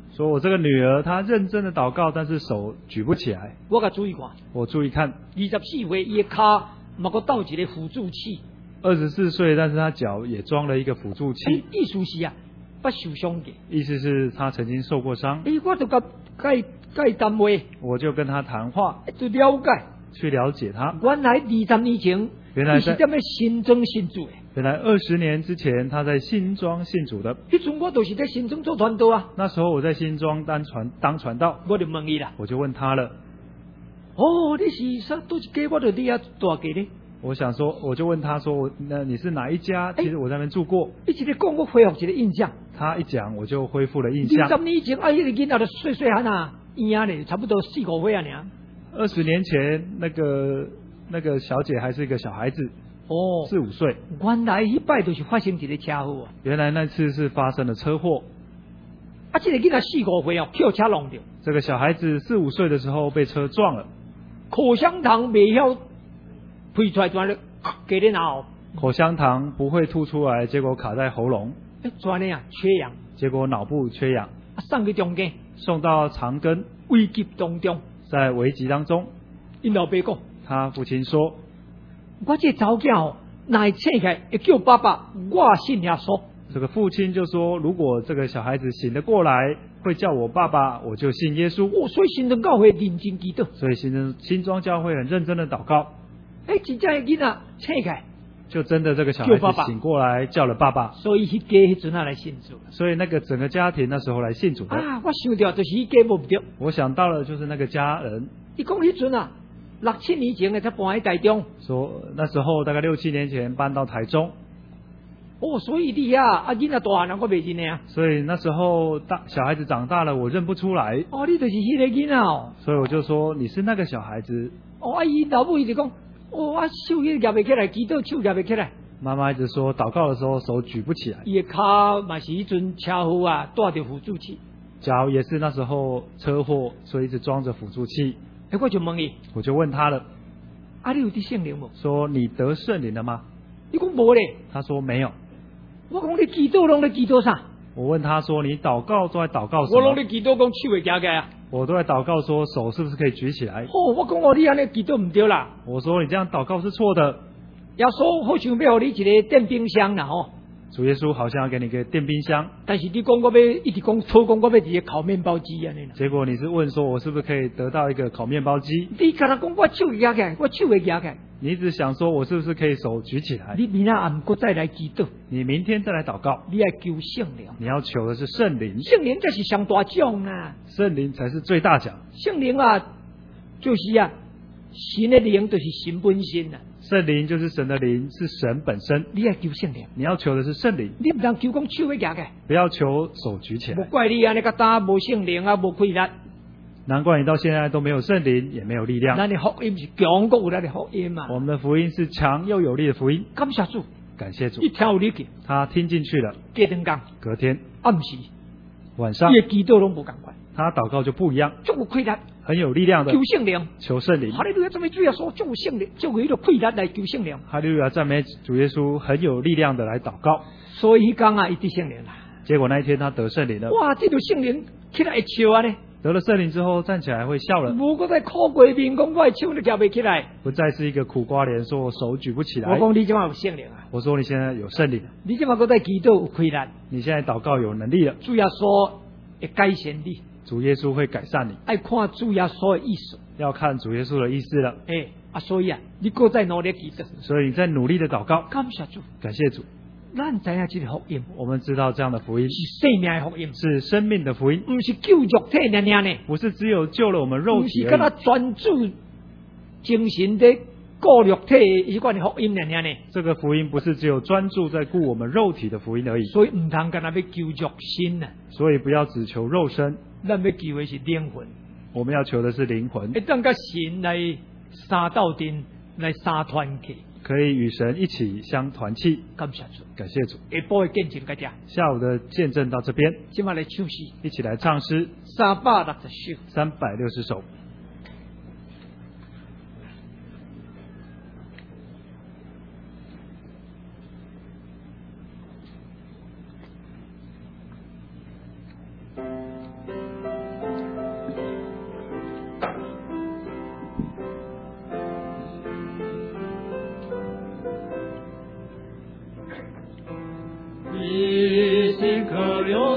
[SPEAKER 2] 说我这个女儿她认真的祷告，但是手举不起来。
[SPEAKER 1] 我甲注意看，
[SPEAKER 2] 我注意看，
[SPEAKER 1] 二十四岁伊的骹嘛个倒一个辅助器。
[SPEAKER 2] 二十四岁，但是她脚也装了一个辅助器。
[SPEAKER 1] 意思是啊，不受伤的。
[SPEAKER 2] 意思是她曾经受过伤。
[SPEAKER 1] 诶，我就甲甲甲谈话，
[SPEAKER 2] 我就跟她谈话，
[SPEAKER 1] 就了解，
[SPEAKER 2] 去了解她。
[SPEAKER 1] 原来二十年前，
[SPEAKER 2] 原来在
[SPEAKER 1] 是踮咧新庄信主的。
[SPEAKER 2] 原来二十年之前，她在新庄信主的。
[SPEAKER 1] 迄阵我就是在新庄做传道啊。
[SPEAKER 2] 那时候我在新庄当传当传道，
[SPEAKER 1] 我就问伊啦，
[SPEAKER 2] 我就问她了。
[SPEAKER 1] 哦，你是啥多一家？我就你遐大家咧。
[SPEAKER 2] 我想说，我就问她说，那你是哪一家？其实我在那边住过。
[SPEAKER 1] 伊一直讲，我恢复一个印象。
[SPEAKER 2] 她一讲，我就恢复了印象。
[SPEAKER 1] 二十年前，啊，迄个囡仔就细细汉啊，婴咧，差不多四五岁啊，尔。
[SPEAKER 2] 二十年前，那个那个小姐还是一个小孩子，
[SPEAKER 1] 哦，
[SPEAKER 2] 四五岁。
[SPEAKER 1] 原来迄摆就是发生一个车祸啊。
[SPEAKER 2] 原来那次是发生了车祸。
[SPEAKER 1] 啊，这个囡仔四五岁哦，跳车弄掉。
[SPEAKER 2] 这个小孩子四五岁的时候被车撞了，
[SPEAKER 1] 口香糖未晓推出来，转了给你脑。
[SPEAKER 2] 口香糖不会吐出来，结果卡在喉咙。
[SPEAKER 1] 哎，转的啊，缺氧。
[SPEAKER 2] 结果脑部缺氧。
[SPEAKER 1] 啊，送去中间，
[SPEAKER 2] 送到长庚，
[SPEAKER 1] 危急当中。
[SPEAKER 2] 在危急当中。
[SPEAKER 1] 因老爸讲，
[SPEAKER 2] 他父亲说：“
[SPEAKER 1] 我这查某囝哦，若会醒起来，会叫爸爸，我信耶稣。”
[SPEAKER 2] 这个父亲就说：“如果这个小孩子醒得过来，会叫我爸爸，我就信耶稣。”
[SPEAKER 1] 哦，所以新庄教会认真祈祷。
[SPEAKER 2] 所以新庄新庄教会很认真的祷告。
[SPEAKER 1] 哎，真正的囡仔醒起来，
[SPEAKER 2] 就真的这个小孩子醒过来，叫了爸爸。
[SPEAKER 1] 所以迄家迄阵啊来信主。
[SPEAKER 2] 所以那个整个家庭那时候来信主的。
[SPEAKER 1] 啊，我想到就是迄家无不对。
[SPEAKER 2] 我想到了就是那个家人。
[SPEAKER 1] 伊讲迄阵啊。六七年前的才搬去台中，
[SPEAKER 2] 说那时候大概六七年前搬到台中。
[SPEAKER 1] 哦，所以你呀，啊，囡仔大汉我袂认呢。
[SPEAKER 2] 所以那时候大小孩子长大了，我认不出来。
[SPEAKER 1] 哦，你就是迄个囡仔哦。
[SPEAKER 2] 所以我就说你是那个小孩子。
[SPEAKER 1] 哦，啊，伊老母伊就讲，哦，啊手迄夹袂起来，祈祷手夹袂起来。
[SPEAKER 2] 妈妈一直说祷告的时候手举不起来。
[SPEAKER 1] 伊的骹嘛是迄阵车祸啊，带着辅助器。
[SPEAKER 2] 脚也是那时候车祸，所以一直装着辅助器。
[SPEAKER 1] 哎，我就问伊，
[SPEAKER 2] 我就问他了，
[SPEAKER 1] 啊，你有得圣灵无？
[SPEAKER 2] 说你得圣灵了吗？
[SPEAKER 1] 你讲无咧？
[SPEAKER 2] 他说没有。
[SPEAKER 1] 我讲你祈祷拢咧祈祷啥？
[SPEAKER 2] 我问他说你祷告都在祷告什么？
[SPEAKER 1] 我拢咧祈祷讲手会夹起啊。
[SPEAKER 2] 我都在祷告说手是不是可以举起来？
[SPEAKER 1] 哦，我讲我你安尼祈祷唔对啦。
[SPEAKER 2] 我说你这样祷告是错的。
[SPEAKER 1] 耶稣好想要你一个电冰箱啦吼。
[SPEAKER 2] 主耶稣好像要给你个电冰箱，
[SPEAKER 1] 但是你讲我要一直讲错讲我要一个烤面包机安尼啦。
[SPEAKER 2] 结果你是问说我是不是可以得到一个烤面包机？
[SPEAKER 1] 你敢若讲我手举起来，我手会举起来。
[SPEAKER 2] 你一直想说我是不是可以手举起来？
[SPEAKER 1] 你明仔暗过再来祈祷，
[SPEAKER 2] 你明天再来祷告。
[SPEAKER 1] 你要求圣灵，
[SPEAKER 2] 你要求的是圣灵，
[SPEAKER 1] 圣灵才是上大奖啊！
[SPEAKER 2] 圣灵才是最大奖。
[SPEAKER 1] 圣灵啊，就是啊，神的灵就是神本身啊。
[SPEAKER 2] 圣灵就是神的灵，是神本身。
[SPEAKER 1] 你要求圣灵，
[SPEAKER 2] 你要求的是圣灵，
[SPEAKER 1] 你不能求讲手会举起来。
[SPEAKER 2] 不要求手举起来。
[SPEAKER 1] 不怪你安尼个打无圣灵啊，无气力。
[SPEAKER 2] 难怪你到现在都没有圣灵，也没有力量。
[SPEAKER 1] 咱的福音是强过有咱的福音嘛。
[SPEAKER 2] 我们的福音是强又有力的福音。
[SPEAKER 1] 感谢主，
[SPEAKER 2] 感谢主。
[SPEAKER 1] 一听有力去，
[SPEAKER 2] 他听进去了。
[SPEAKER 1] 隔天讲，
[SPEAKER 2] 隔天
[SPEAKER 1] 暗时
[SPEAKER 2] 晚上，
[SPEAKER 1] 伊祈祷拢无共款。
[SPEAKER 2] 他祷告就不一样，
[SPEAKER 1] 足有气力，
[SPEAKER 2] 很有力量的
[SPEAKER 1] 求圣灵，
[SPEAKER 2] 求圣灵。
[SPEAKER 1] 哈利路亚赞美主耶稣，足有圣灵，足有迄个气力来求圣灵。
[SPEAKER 2] 哈利路亚赞美主耶稣，很有力量的来祷告。
[SPEAKER 1] 所以迄天啊，伊得圣灵啦。
[SPEAKER 2] 结果那一天他得圣灵了。
[SPEAKER 1] 哇，这条圣灵起来会笑啊呢！
[SPEAKER 2] 得了圣灵之后站起来会笑了，
[SPEAKER 1] 无搁再苦过面，讲我的手都举不起来，
[SPEAKER 2] 不再是一个苦瓜脸，说我手举不起来。
[SPEAKER 1] 我讲你今晚有圣灵啊！
[SPEAKER 2] 我说你现在有圣灵，
[SPEAKER 1] 你今晚搁在祈祷有气力，
[SPEAKER 2] 你现在祷告有能力了。
[SPEAKER 1] 主耶稣会改善你，
[SPEAKER 2] 主耶稣会改善你。
[SPEAKER 1] 爱看主耶稣的意思，
[SPEAKER 2] 要看主耶稣的意思了。
[SPEAKER 1] 哎啊，所以啊，你搁再努力祈祷，
[SPEAKER 2] 所以你在努力的祷告，
[SPEAKER 1] 感谢主，
[SPEAKER 2] 感谢主。
[SPEAKER 1] 咱知影这个福音，
[SPEAKER 2] 我们知道这样的福音
[SPEAKER 1] 是生命的福音，
[SPEAKER 2] 是生命的福音，
[SPEAKER 1] 不是救肉体尔尔呢，
[SPEAKER 2] 不是只有救了我们肉体而已，
[SPEAKER 1] 不是跟他专注精神的顾肉体一款的福音尔尔呢。
[SPEAKER 2] 这个福音不是只有专注在顾我们肉体的福音而已，
[SPEAKER 1] 所以唔通跟他要求肉身啊，
[SPEAKER 2] 所以不要只求肉身，
[SPEAKER 1] 咱要求的是灵魂，
[SPEAKER 2] 我们要求的是灵魂，
[SPEAKER 1] 会当甲神来三斗阵来三团契。
[SPEAKER 2] 可以与神一起相团契。
[SPEAKER 1] 感谢主，
[SPEAKER 2] 感谢主。
[SPEAKER 1] 下晡的见证到这，
[SPEAKER 2] 下午的见证到这边，
[SPEAKER 1] 今晚来唱诗，
[SPEAKER 2] 一起来唱诗
[SPEAKER 1] 三百六十首，
[SPEAKER 2] 三百六十首。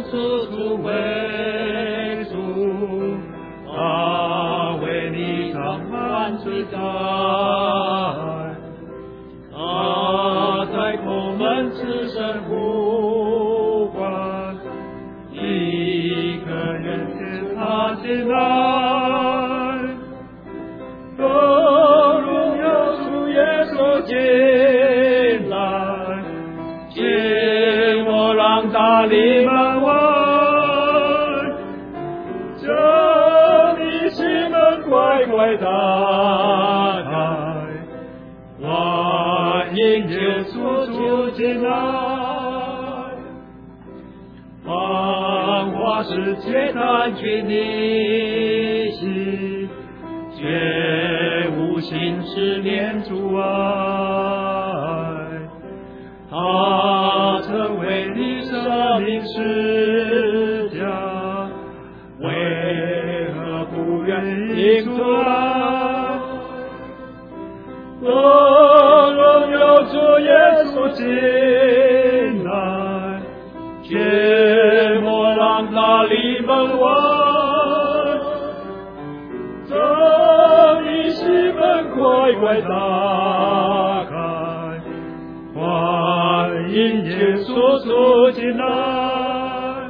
[SPEAKER 3] 处处为主，他为你偿还罪债，他在叩门此生呼唤，一个人接他进来，都荣耀主耶稣进来，接我让大力门外，这里西门快快打开，欢迎耶稣主进来，繁华世界占据你心，绝无心事念主爱，他成为你生命释迦，为何不愿意出来？我荣耀主耶稣进来，绝莫让大力门外，这里西门快快打开，欢迎耶稣主进来，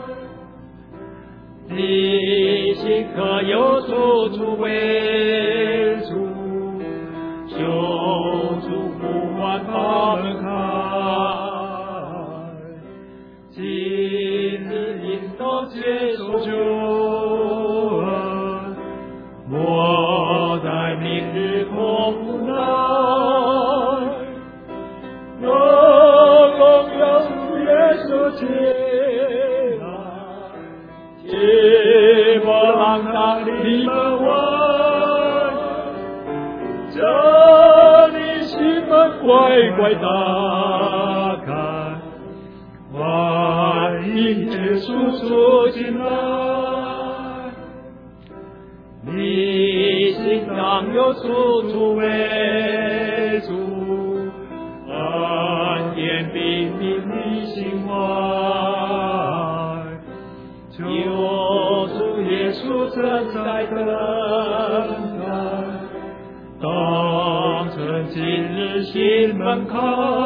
[SPEAKER 3] 你心可有处处为主，救主呼唤他们开，今日应当接受救恩，莫待明日空难，我荣耀主耶稣进来，接我让大力门外，这里西门快快打开，欢迎耶稣主进来，你心当有处处为主，恩典并并你心怀，救主耶稣正在等待，当成今日心门开，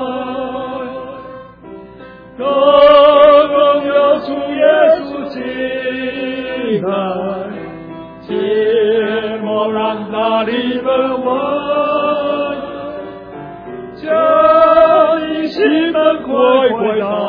[SPEAKER 3] 更荣耀主耶稣进来，切莫让大力门外，这里西门快快打